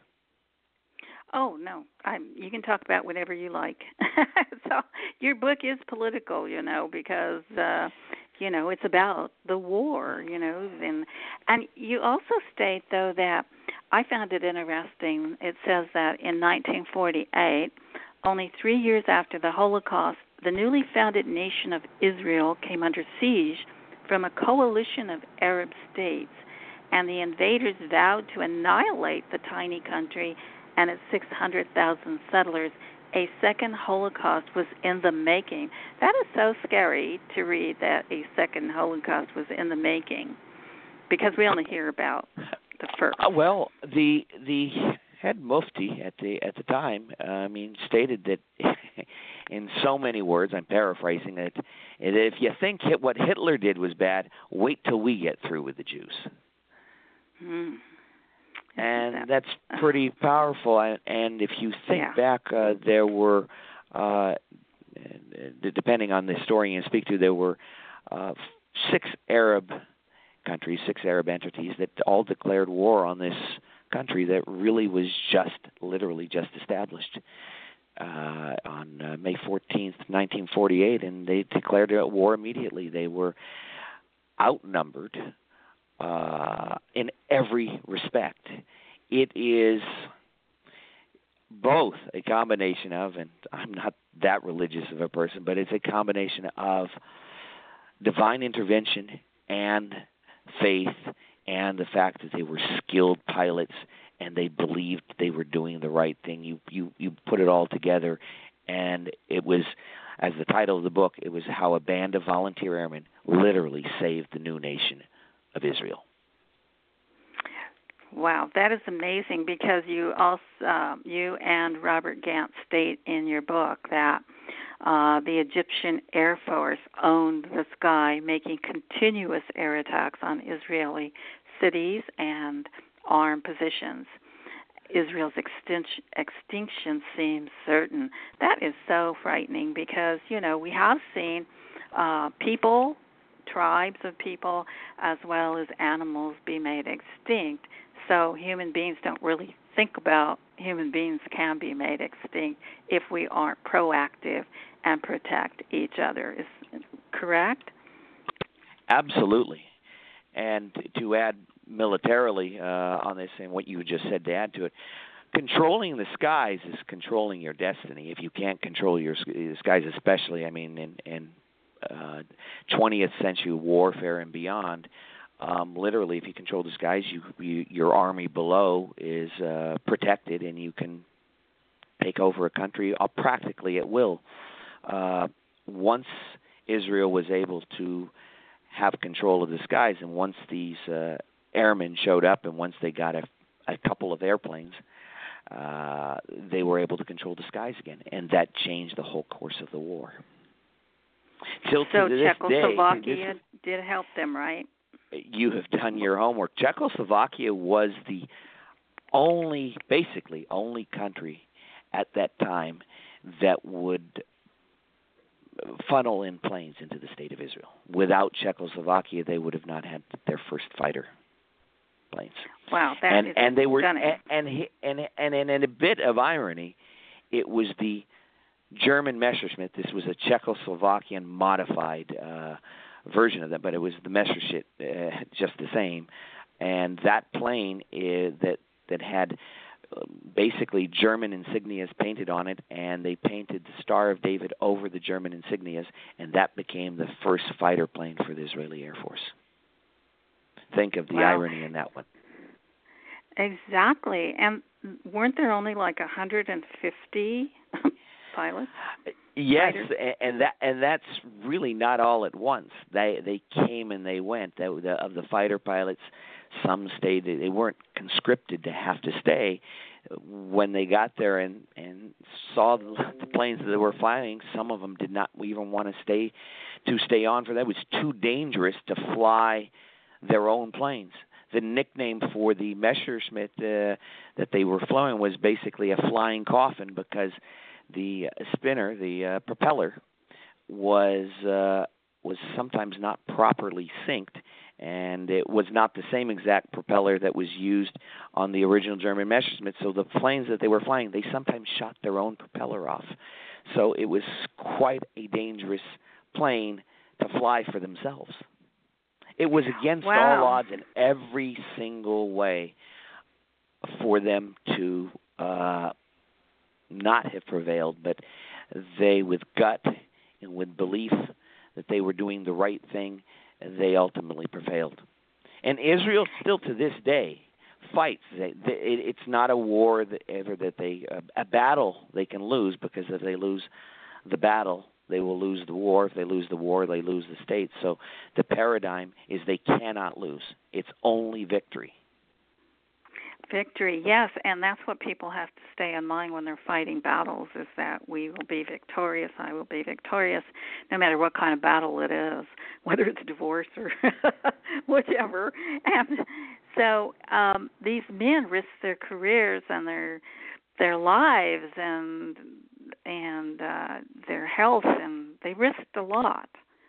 Speaker 4: Oh, no. I'm, you can talk about whatever you like. So your book is political, you know, because, uh, you know, it's about the war, you know. And, and you also state, though, that I found it interesting. It says that in nineteen forty-eight, only three years after the Holocaust, the newly founded nation of Israel came under siege from a coalition of Arab states, and the invaders vowed to annihilate the tiny country and its six hundred thousand settlers. A second Holocaust was in the making. That is so scary to read that a second Holocaust was in the making, because we only hear about the first.
Speaker 8: Uh, well, the the head mufti at the at the time, uh, I mean, stated that in so many words, I'm paraphrasing it, that if you think what Hitler did was bad, wait till we get through with the Jews.
Speaker 4: Hmm.
Speaker 8: And that's pretty powerful. And if you think
Speaker 4: yeah.
Speaker 8: back, uh, there were, uh, depending on the historian you speak to, there were uh, six Arab countries, six Arab entities that all declared war on this country that really was just, literally just established uh, on uh, May fourteenth, nineteen forty-eight, and they declared war immediately. They were outnumbered Uh, in every respect. It is both a combination of, and I'm not that religious of a person, but it's a combination of divine intervention and faith, and the fact that they were skilled pilots and they believed they were doing the right thing. You you you put it all together, and it was, as the title of the book, it was how a band of volunteer airmen literally saved the new nation of Israel.
Speaker 4: Wow, that is amazing, because you also uh, you and Robert Gant state in your book that uh, the Egyptian Air Force owned the sky, making continuous air attacks on Israeli cities and armed positions. Israel's extinction, extinction seems certain. That is so frightening, because, you know, we have seen uh, people, tribes of people, as well as animals be made extinct. So human beings don't really think about human beings can be made extinct if we aren't proactive and protect each other. Is correct?
Speaker 8: Absolutely. And to add militarily uh, on this, and what you just said to add to it, controlling the skies is controlling your destiny. If you can't control your the skies, especially, I mean, in, in uh, twentieth century warfare and beyond, um, literally, if you control the skies, you, you your army below is uh, protected, and you can take over a country uh, practically at will. Uh, once Israel was able to have control of the skies, and once these uh, airmen showed up, and once they got a, a couple of airplanes, uh, they were able to control the skies again, and that changed the whole course of the war. Till
Speaker 4: so
Speaker 8: to this
Speaker 4: Czechoslovakia
Speaker 8: day, this,
Speaker 4: did help them, right?
Speaker 8: You have done your homework. Czechoslovakia was the only, basically, only country at that time that would funnel in planes into the state of Israel. Without Czechoslovakia, they would have not had their first fighter planes.
Speaker 4: Wow, that
Speaker 8: and
Speaker 4: is
Speaker 8: and they were
Speaker 4: stunning.
Speaker 8: and and and and, and in a bit of irony, it was the German Messerschmitt. This was a Czechoslovakian modified uh, version of that, but it was the Messerschmitt uh, just the same. And that plane is, that that had uh, basically German insignias painted on it, and they painted the Star of David over the German insignias, and that became the first fighter plane for the Israeli Air Force. Think of the
Speaker 4: wow.
Speaker 8: irony in that one.
Speaker 4: Exactly. And weren't there only like one hundred fifty pilots?
Speaker 8: Yes,
Speaker 4: fighters?
Speaker 8: and that and that's really not all at once. They they came and they went. They, the, of the fighter pilots, some stayed. They weren't conscripted to have to stay. When they got there and and saw the, the planes that they were flying, some of them did not even want to stay to stay on for that. It was too dangerous to fly their own planes. The nickname for the Messerschmitt uh, that they were flying was basically a flying coffin, because the spinner, the uh, propeller, was uh, was sometimes not properly synced, and it was not the same exact propeller that was used on the original German Messerschmitt. So the planes that they were flying, they sometimes shot their own propeller off. So it was quite a dangerous plane to fly for themselves. It was against
Speaker 4: wow.
Speaker 8: all odds in every single way for them to uh, not have prevailed, but they, with gut and with belief that they were doing the right thing, they ultimately prevailed. And Israel still to this day fights. They, they, it, it's not a war that ever that they a, a battle they can lose, because if they lose the battle, they will lose the war. If they lose the war, they lose the state. So the paradigm is they cannot lose. It's only victory.
Speaker 4: Victory, yes, and that's what people have to stay in mind when they're fighting battles, is that we will be victorious, I will be victorious, no matter what kind of battle it is, whether it's divorce or whichever. And so um, these men risk their careers and their their lives and and uh, their health, and they risked a lot.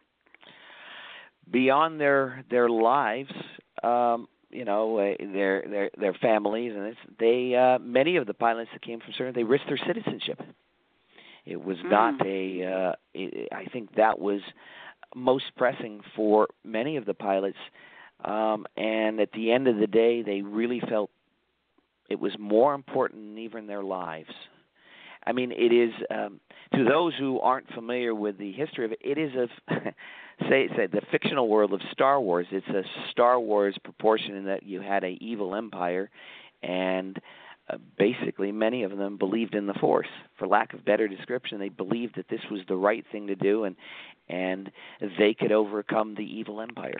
Speaker 8: Beyond their their lives, um, you know, uh, their their their families, and it's, they uh, many of the pilots that came from Syria, they risked their citizenship. It was mm. not a. Uh, it, I think that was most pressing for many of the pilots, um, and at the end of the day, they really felt it was more important than even their lives. I mean, it is, um, to those who aren't familiar with the history of it, it is a, say, say, the fictional world of Star Wars. It's a Star Wars proportion in that you had an evil empire, and uh, basically many of them believed in the Force. For lack of better description, they believed that this was the right thing to do, and and they could overcome the evil empire.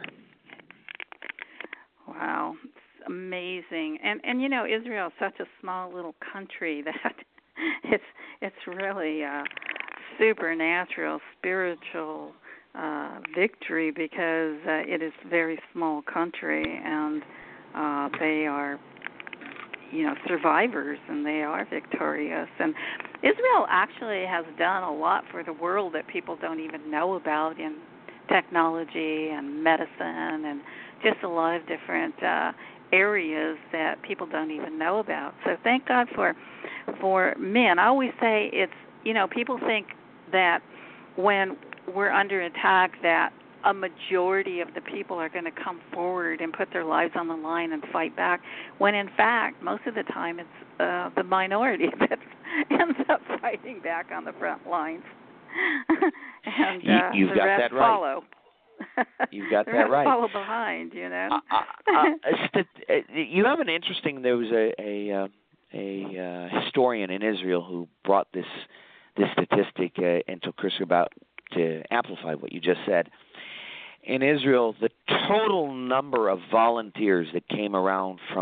Speaker 4: Wow, it's amazing. And, and you know, Israel is such a small little country that it's it's really a supernatural, spiritual uh, victory, because uh, it is a very small country, and uh, they are, you know, survivors, and they are victorious. And Israel actually has done a lot for the world that people don't even know about in technology and medicine, and just a lot of different uh, areas that people don't even know about. So thank God for for men. I always say it's, you know, people think that when we're under attack that a majority of the people are going to come forward and put their lives on the line and fight back, when in fact most of the time it's uh, the minority that ends up fighting back on the front lines. And uh,
Speaker 8: you, you've
Speaker 4: the
Speaker 8: got
Speaker 4: rest
Speaker 8: that right.
Speaker 4: follow.
Speaker 8: You've got
Speaker 4: the
Speaker 8: that
Speaker 4: rest
Speaker 8: right.
Speaker 4: Follow behind, you know.
Speaker 8: uh, uh, uh, st- you have an interesting. There was a a, uh, a uh, historian in Israel who brought this this statistic uh, into Chris about to amplify what you just said. In Israel, the total number of volunteers that came around from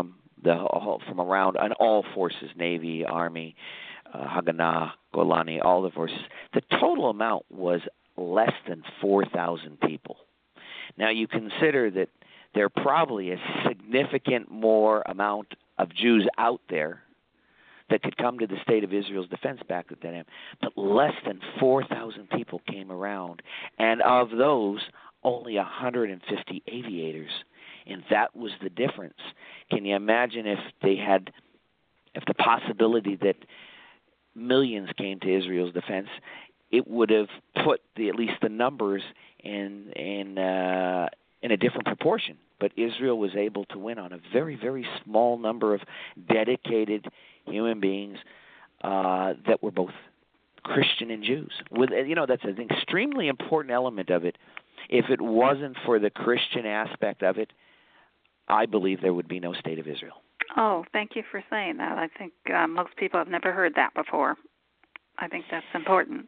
Speaker 8: the from around and all forces, Navy, Army, uh, Haganah, Golani, all the forces. The total amount was less than four thousand people. Now you consider that there are probably a significant more amount of Jews out there that could come to the state of Israel's defense back at that time, but less than four thousand people came around, and of those, only one hundred fifty aviators, and that was the difference. Can you imagine if they had, if the possibility that millions came to Israel's defense, it would have put the, at least the numbers in in uh, in a different proportion. But Israel was able to win on a very, very small number of dedicated human beings uh, that were both Christian and Jews. With you know, that's an extremely important element of it. If it wasn't for the Christian aspect of it, I believe there would be no state of Israel.
Speaker 4: Oh, thank you for saying that. I think uh, most people have never heard that before. I think that's important.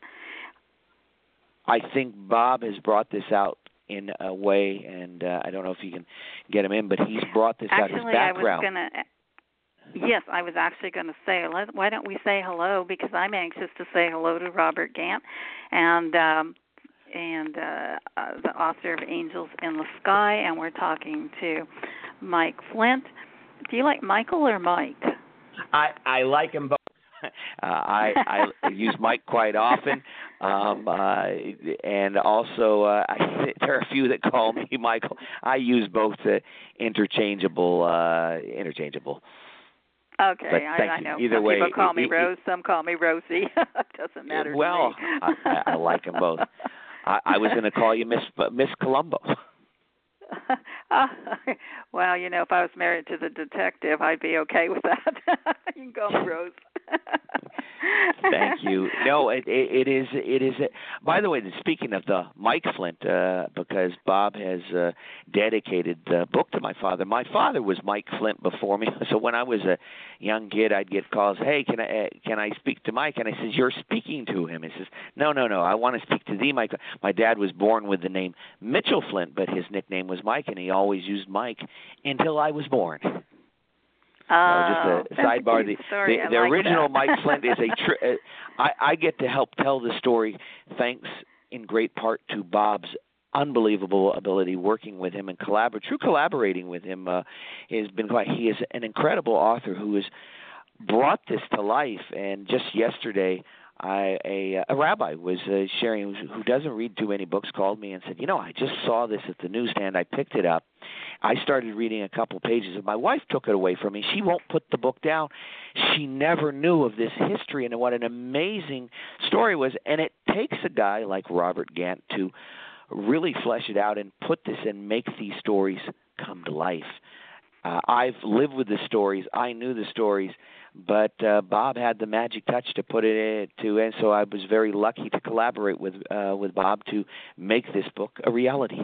Speaker 8: I think Bob has brought this out in a way, and uh, I don't know if you can get him in, but he's brought this
Speaker 4: actually,
Speaker 8: out, his background.
Speaker 4: I was gonna, yes, I was actually going to say, let, why don't we say hello, because I'm anxious to say hello to Robert Gant, and um, and uh, uh, the author of Angels in the Sky, and we're talking to Mike Flint. Do you like Michael or Mike?
Speaker 8: I, I like them both. Uh, I, I use Mike quite often, um, uh, and also uh, I, there are a few that call me Michael. I use both uh, interchangeable. Uh, interchangeable.
Speaker 4: Okay,
Speaker 8: but
Speaker 4: I,
Speaker 8: thank
Speaker 4: I
Speaker 8: you.
Speaker 4: know.
Speaker 8: Either
Speaker 4: some
Speaker 8: way,
Speaker 4: people call me
Speaker 8: it,
Speaker 4: Rose,
Speaker 8: it,
Speaker 4: some call me Rosie. It doesn't matter
Speaker 8: well,
Speaker 4: to me.
Speaker 8: I, I like them both. I, I was going to call you Miss Miss Columbo.
Speaker 4: uh, well, you know, if I was married to the detective, I'd be okay with that. You can call me Rose.
Speaker 8: Thank you. No, it, it, it is. It is. By the way, speaking of the Mike Flint, uh, because Bob has uh, dedicated the book to my father. My father was Mike Flint before me. So when I was a young kid, I'd get calls. Hey, can I uh, can I speak to Mike? And I says, you're speaking to him. He says, no, no, no. I want to speak to thee, Mike. My dad was born with the name Mitchell Flint, but his nickname was Mike, and he always used Mike until I was born.
Speaker 4: Oh,
Speaker 8: so just a sidebar. The, the, the
Speaker 4: like
Speaker 8: original
Speaker 4: that.
Speaker 8: Mike Flint is a. Tri- uh, I, I get to help tell the story, thanks in great part to Bob's unbelievable ability working with him and collabor- true collaborating with him. Uh, has been quite. He is an incredible author who has brought this to life. And just yesterday, I, a, a rabbi was uh, sharing who doesn't read too many books called me and said, you know, I just saw this at the newsstand. I picked it up. I started reading a couple pages, and my wife took it away from me. She won't put the book down. She never knew of this history and what an amazing story was. And it takes a guy like Robert Gant to really flesh it out and put this and make these stories come to life. Uh, I've lived with the stories. I knew the stories. But uh, Bob had the magic touch to put it into, and so I was very lucky to collaborate with uh, with Bob to make this book a reality.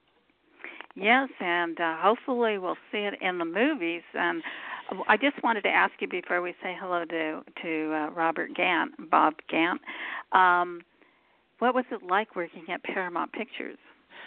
Speaker 4: Yes, and uh, hopefully we'll see it in the movies. And I just wanted to ask you before we say hello to to uh, Robert Gant, Bob Gant, um, what was it like working at Paramount Pictures?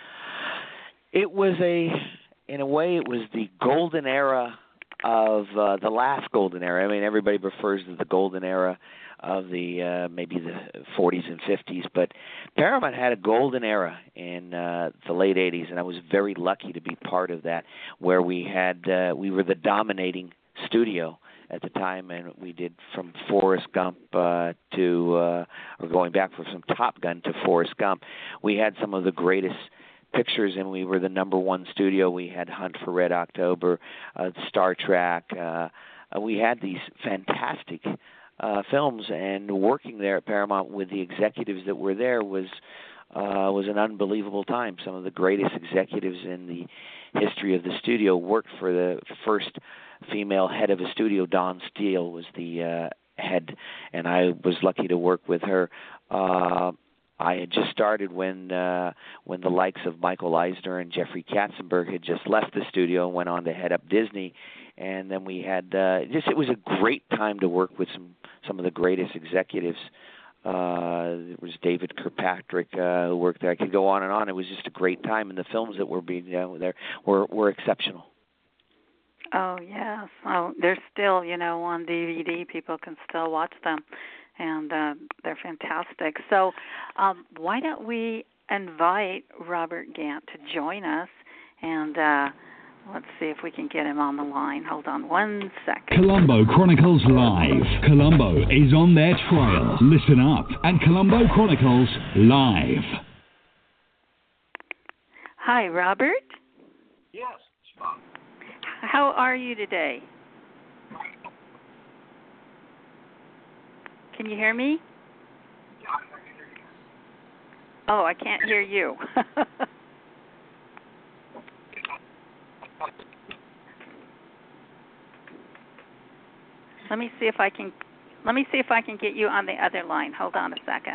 Speaker 8: It was a, in a way, it was the golden era of uh, the last golden era. I mean, everybody refers to the golden era of the uh, maybe the forties and fifties, but Paramount had a golden era in uh, the late eighties, and I was very lucky to be part of that, where we had uh, we were the dominating studio at the time, and we did from Forrest Gump uh, to, uh, or going back from Top Gun to Forrest Gump. We had some of the greatest pictures, and we were the number one studio. We had Hunt for Red October, uh, Star Trek. Uh, uh, we had these fantastic uh, films, and working there at Paramount with the executives that were there was uh, was an unbelievable time. Some of the greatest executives in the history of the studio worked for the first female head of a studio. Dawn Steele was the uh, head, and I was lucky to work with her. Uh, I had just started when uh, when the likes of Michael Eisner and Jeffrey Katzenberg had just left the studio and went on to head up Disney, and then we had uh, just it was a great time to work with some some of the greatest executives. Uh, there was David Kirkpatrick uh, who worked there. I could go on and on. It was just a great time, and the films that were being done there were were exceptional.
Speaker 4: Oh, yes. Oh, they're still, you know, on D V D. People can still watch them, and uh, they're fantastic. So um, why don't we invite Robert Gant to join us, and uh, let's see if we can get him on the line. Hold on one second.
Speaker 3: Colombo Chronicles Live. Colombo is on their trail. Listen up at Colombo Chronicles Live.
Speaker 4: Hi, Robert.
Speaker 9: Yes, it's Bob.
Speaker 4: How are you today? Can you hear me?
Speaker 9: Yeah, I can hear you.
Speaker 4: Oh, I can't hear you. Let me see if I can let me see if I can get you on the other line. Hold on a second.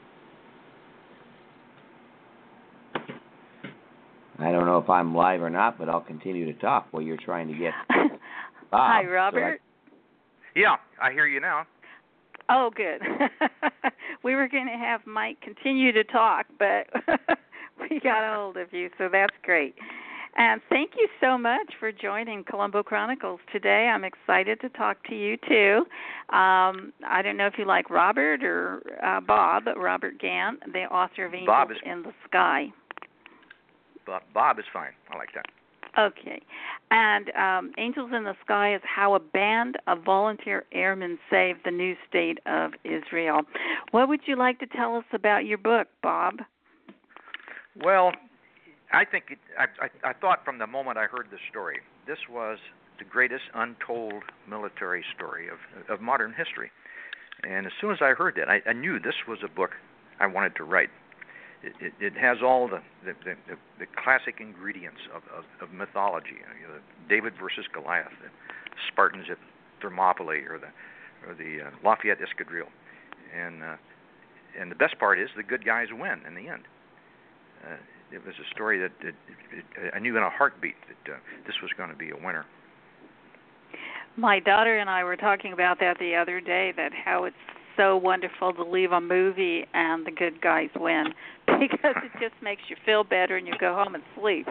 Speaker 8: I don't know if I'm live or not, but I'll continue to talk while you're trying to get Bob.
Speaker 4: Hi, Robert.
Speaker 9: So I... Yeah, I hear you now.
Speaker 4: Oh, good. We were going to have Mike continue to talk, but we got a hold of you, so that's great. And thank you so much for joining Colombo Chronicles today. I'm excited to talk to you, too. Um, I don't know if you like Robert or uh, Bob, but Robert Gant, the author of Angels
Speaker 9: Bob is...
Speaker 4: in the Sky.
Speaker 9: Bob, Bob is fine. I like that.
Speaker 4: Okay. And um, Angels in the Sky is how a band of volunteer airmen saved the new state of Israel. What would you like to tell us about your book, Bob?
Speaker 9: Well, I think it, I, I, I thought from the moment I heard the story, this was the greatest untold military story of, of modern history. And as soon as I heard that, I, I knew this was a book I wanted to write. It, it, it has all the the, the, the classic ingredients of, of, of mythology. You know, David versus Goliath, the Spartans at Thermopylae, or the or the uh, Lafayette Escadrille, and uh, and the best part is the good guys win in the end. Uh, it was a story that it, it, it, I knew in a heartbeat that uh, this was going to be a winner.
Speaker 4: My daughter and I were talking about that the other day, that how it's so wonderful to leave a movie and the good guys win, because it just makes you feel better and you go home and sleep.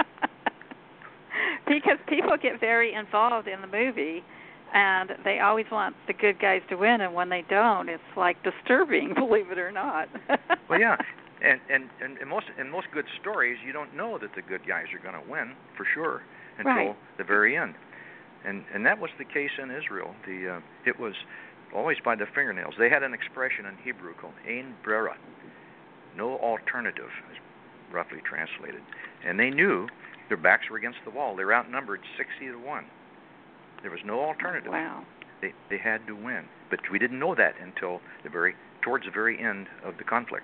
Speaker 4: Because people get very involved in the movie and they always want the good guys to win, and when they don't, it's like disturbing, believe it or not.
Speaker 9: Well, yeah, and, and, and in most in most good stories, you don't know that the good guys are going to win for sure until
Speaker 4: right.
Speaker 9: the very end, and and that was the case in Israel. The uh, it was always by the fingernails. They had an expression in Hebrew called ein brera, no alternative, is roughly translated. And they knew their backs were against the wall. They were outnumbered sixty to one. There was no alternative.
Speaker 4: Wow.
Speaker 9: They they had to win. But we didn't know that until the very towards the very end of the conflict.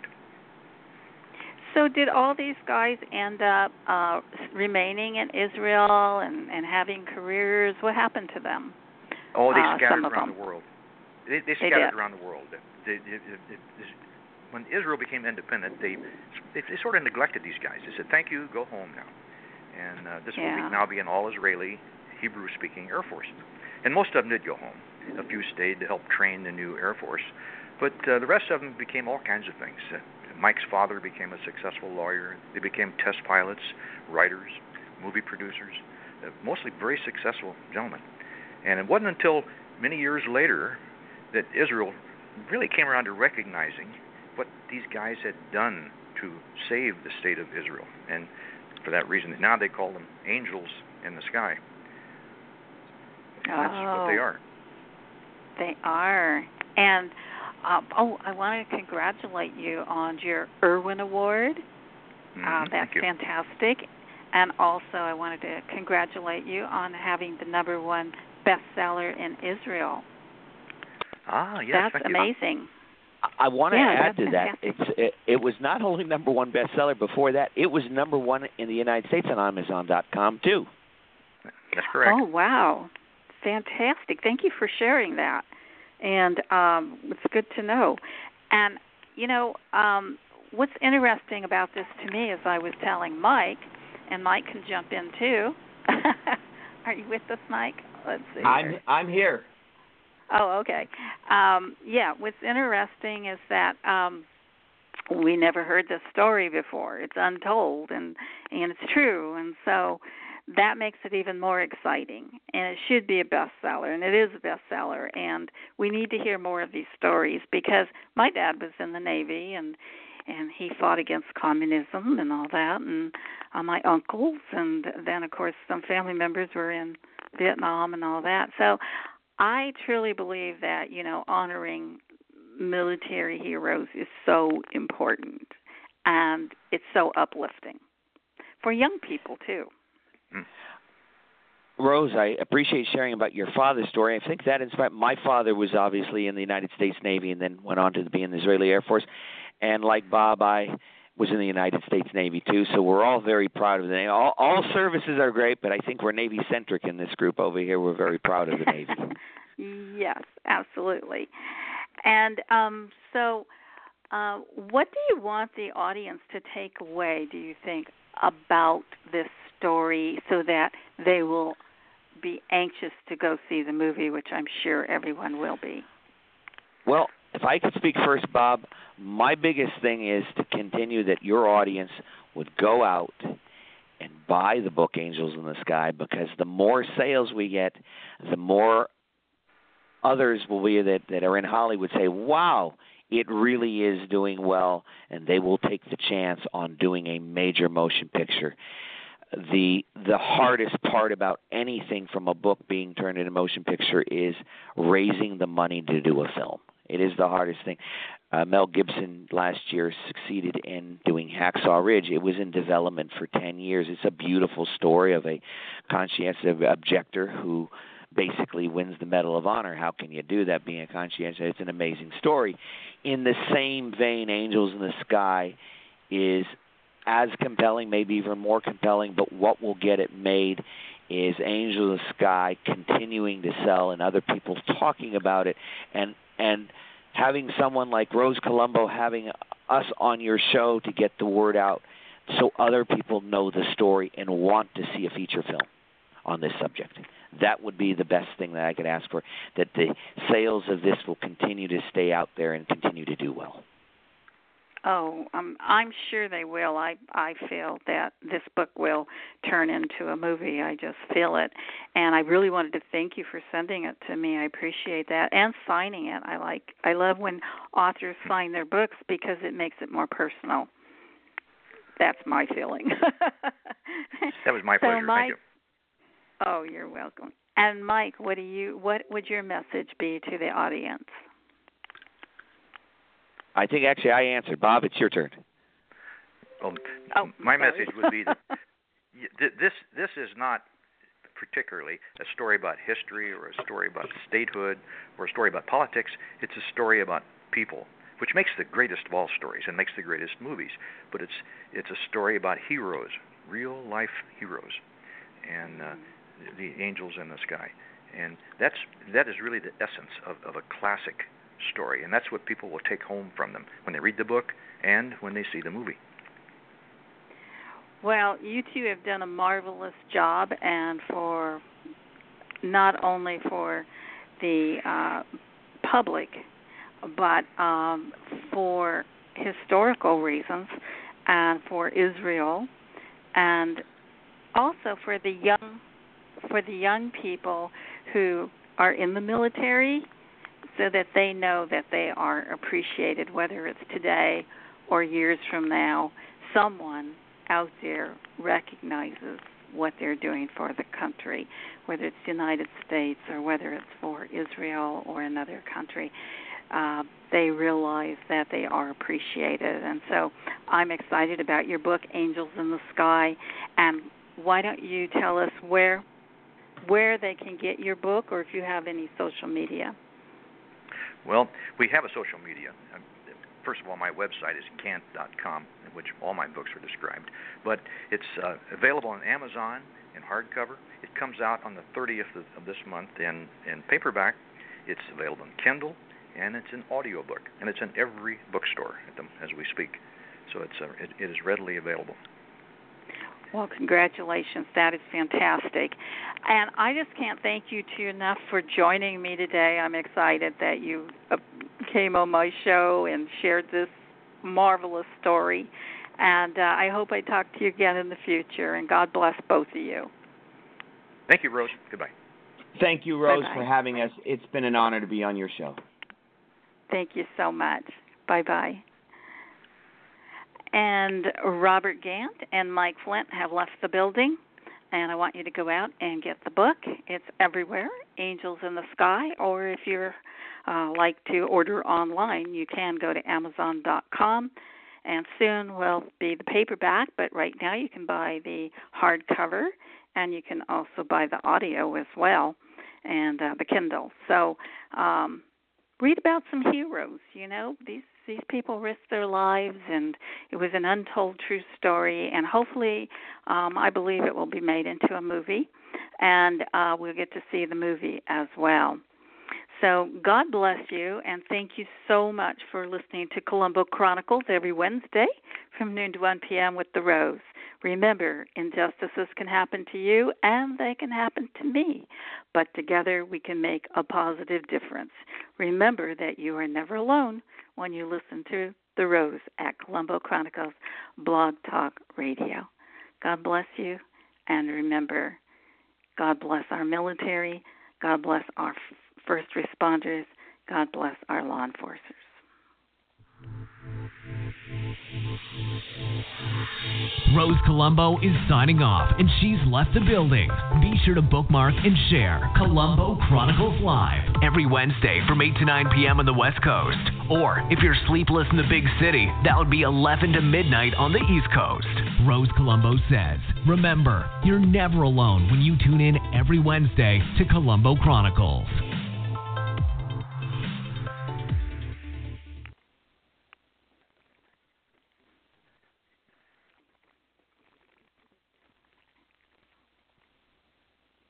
Speaker 4: So did all these guys end up uh, remaining in Israel and, and having careers? What happened to them?
Speaker 9: Oh, they
Speaker 4: uh,
Speaker 9: scattered
Speaker 4: them.
Speaker 9: around the world. They, they scattered they around the world. They, they, they, they, when Israel became independent, they, they they sort of neglected these guys. They said, "Thank you, go home now." And uh, this
Speaker 4: yeah.
Speaker 9: will be, now be an all-Israeli, Hebrew-speaking Air Force. And most of them did go home. A few stayed to help train the new Air Force, but uh, the rest of them became all kinds of things. Uh, Mike's father became a successful lawyer. They became test pilots, writers, movie producers, uh, mostly very successful gentlemen. And it wasn't until many years later that Israel really came around to recognizing what these guys had done to save the state of Israel. And for that reason, now they call them angels in the sky. And
Speaker 4: oh,
Speaker 9: that's what they are.
Speaker 4: They are. And, um, oh, I want to congratulate you on your Irwin Award.
Speaker 9: Mm-hmm,
Speaker 4: uh, that's
Speaker 9: thank you.
Speaker 4: fantastic. And also I wanted to congratulate you on having the number one bestseller in Israel.
Speaker 9: Ah, yes,
Speaker 4: that's
Speaker 9: thank
Speaker 4: amazing.
Speaker 9: You.
Speaker 8: I, I want to
Speaker 4: yeah,
Speaker 8: add to that.
Speaker 4: fantastic.
Speaker 8: It's it, it was not only number one bestseller before that; it was number one in the United States on Amazon dot com too.
Speaker 9: That's correct.
Speaker 4: Oh wow, fantastic! Thank you for sharing that, and um, it's good to know. And you know, um, what's interesting about this to me is I was telling Mike, and Mike can jump in too. Are you with us, Mike? Let's see.
Speaker 10: I'm
Speaker 4: here.
Speaker 10: I'm here.
Speaker 4: Oh, okay. Um, yeah, what's interesting is that um, we never heard this story before. It's untold, and, and it's true. And so that makes it even more exciting. And it should be a bestseller, and it is a bestseller. And we need to hear more of these stories because my dad was in the Navy, and and he fought against communism and all that, and uh, my uncles, and then, of course, some family members were in Vietnam and all that. So I truly believe that, you know, honoring military heroes is so important, and it's so uplifting for young people, too.
Speaker 9: Mm.
Speaker 8: Rose, I appreciate sharing about your father's story. I think that inspired. My father was obviously in the United States Navy and then went on to be in the Israeli Air Force. And like Bob, I was in the United States Navy, too, so we're all very proud of the Navy. All, all services are great, but I think we're Navy-centric in this group over here. We're very proud of the Navy.
Speaker 4: Yes, absolutely. And um, so uh, what do you want the audience to take away, do you think, about this story so that they will be anxious to go see the movie, which I'm sure everyone will be?
Speaker 8: Well, if I could speak first, Bob, my biggest thing is to continue that your audience would go out and buy the book Angels in the Sky, because the more sales we get, the more others will be that, that are in Hollywood say, wow, it really is doing well, and they will take the chance on doing a major motion picture. The the hardest part about anything from a book being turned into a motion picture is raising the money to do a film. It is the hardest thing. Uh, Mel Gibson last year succeeded in doing Hacksaw Ridge. It was in development for ten years. It's a beautiful story of a conscientious objector who basically wins the Medal of Honor. How can you do that being a conscientious? It's an amazing story. In the same vein, Angels in the Sky is as compelling, maybe even more compelling, but what will get it made is Angels in the Sky continuing to sell and other people talking about it, and and having someone like Rose Colombo having us on your show to get the word out so other people know the story and want to see a feature film on this subject. That would be the best thing that I could ask for, that the sales of this will continue to stay out there and continue to do well.
Speaker 4: Oh, um, I'm sure they will. I I feel that this book will turn into a movie. I just feel it. And I really wanted to thank you for sending it to me. I appreciate that. And signing it. I like I love when authors sign their books because it makes it more personal. That's my feeling.
Speaker 9: That was my
Speaker 4: so
Speaker 9: pleasure.
Speaker 4: Mike,
Speaker 9: thank you.
Speaker 4: Oh, you're welcome. And Mike, what do you what would your message be to the audience?
Speaker 8: I think actually I answered. Bob, it's your turn.
Speaker 9: Well,
Speaker 4: oh,
Speaker 9: my
Speaker 4: sorry.
Speaker 9: message would be that this this is not particularly a story about history or a story about statehood or a story about politics. It's a story about people, which makes the greatest of all stories and makes the greatest movies. But it's it's a story about heroes, real life heroes, and uh, the angels in the sky. And that's that is really the essence of, of a classic story, and that's what people will take home from them when they read the book and when they see the movie.
Speaker 4: Well, you two have done a marvelous job, and for not only for the uh, public, but um, for historical reasons, and for Israel, and also for the young, for the young people who are in the military, so that they know that they are appreciated, whether it's today or years from now. Someone out there recognizes what they're doing for the country, whether it's the United States or whether it's for Israel or another country. Uh, they realize that they are appreciated. And so I'm excited about your book, Angels in the Sky. And why don't you tell us where where they can get your book, or if you have any social media?
Speaker 9: Well, we have a social media. First of all, my website is cant dot com, in which all my books are described. But it's uh, available on Amazon in hardcover. It comes out on the thirtieth of, of this month in, in paperback. It's available in Kindle, and it's an audiobook. And it's in every bookstore at the, as we speak. So it's uh, it, it is readily available.
Speaker 4: Well, congratulations. That is fantastic. And I just can't thank you two enough for joining me today. I'm excited that you uh, came on my show and shared this marvelous story. And uh, I hope I talk to you again in the future. And God bless both of you.
Speaker 9: Thank you, Rose. Goodbye.
Speaker 8: Thank you, Rose,
Speaker 4: Bye-bye.
Speaker 8: for having us. It's been an honor to be on your show.
Speaker 4: Thank you so much. Bye-bye. And Robert Gant and Mike Flint have left the building, and I want you to go out and get the book. It's everywhere, Angels in the Sky, or if you're uh, like to order online, you can go to amazon dot com, and soon will be the paperback, but right now you can buy the hardcover, and you can also buy the audio as well, and uh, the Kindle. So um, read about some heroes, you know, these These people risked their lives, and it was an untold true story, and hopefully um, I believe it will be made into a movie, and uh, we'll get to see the movie as well. So God bless you, and thank you so much for listening to Columbo Chronicles every Wednesday from noon to one p.m. with The Rose. Remember, injustices can happen to you, and they can happen to me, but together we can make a positive difference. Remember that you are never alone when you listen to The Rose at Columbo Chronicles Blog Talk Radio. God bless you, and remember, God bless our military, God bless our f- first responders, God bless our law enforcers.
Speaker 10: Rose Columbo is signing off, and she's left the building. Be sure to bookmark and share Columbo Chronicles Live every Wednesday from eight to nine p.m. on the West Coast. Or if you're sleepless in the big city, that would be eleven to midnight on the East Coast. Rose Columbo says, remember, you're never alone when you tune in every Wednesday to Columbo Chronicles.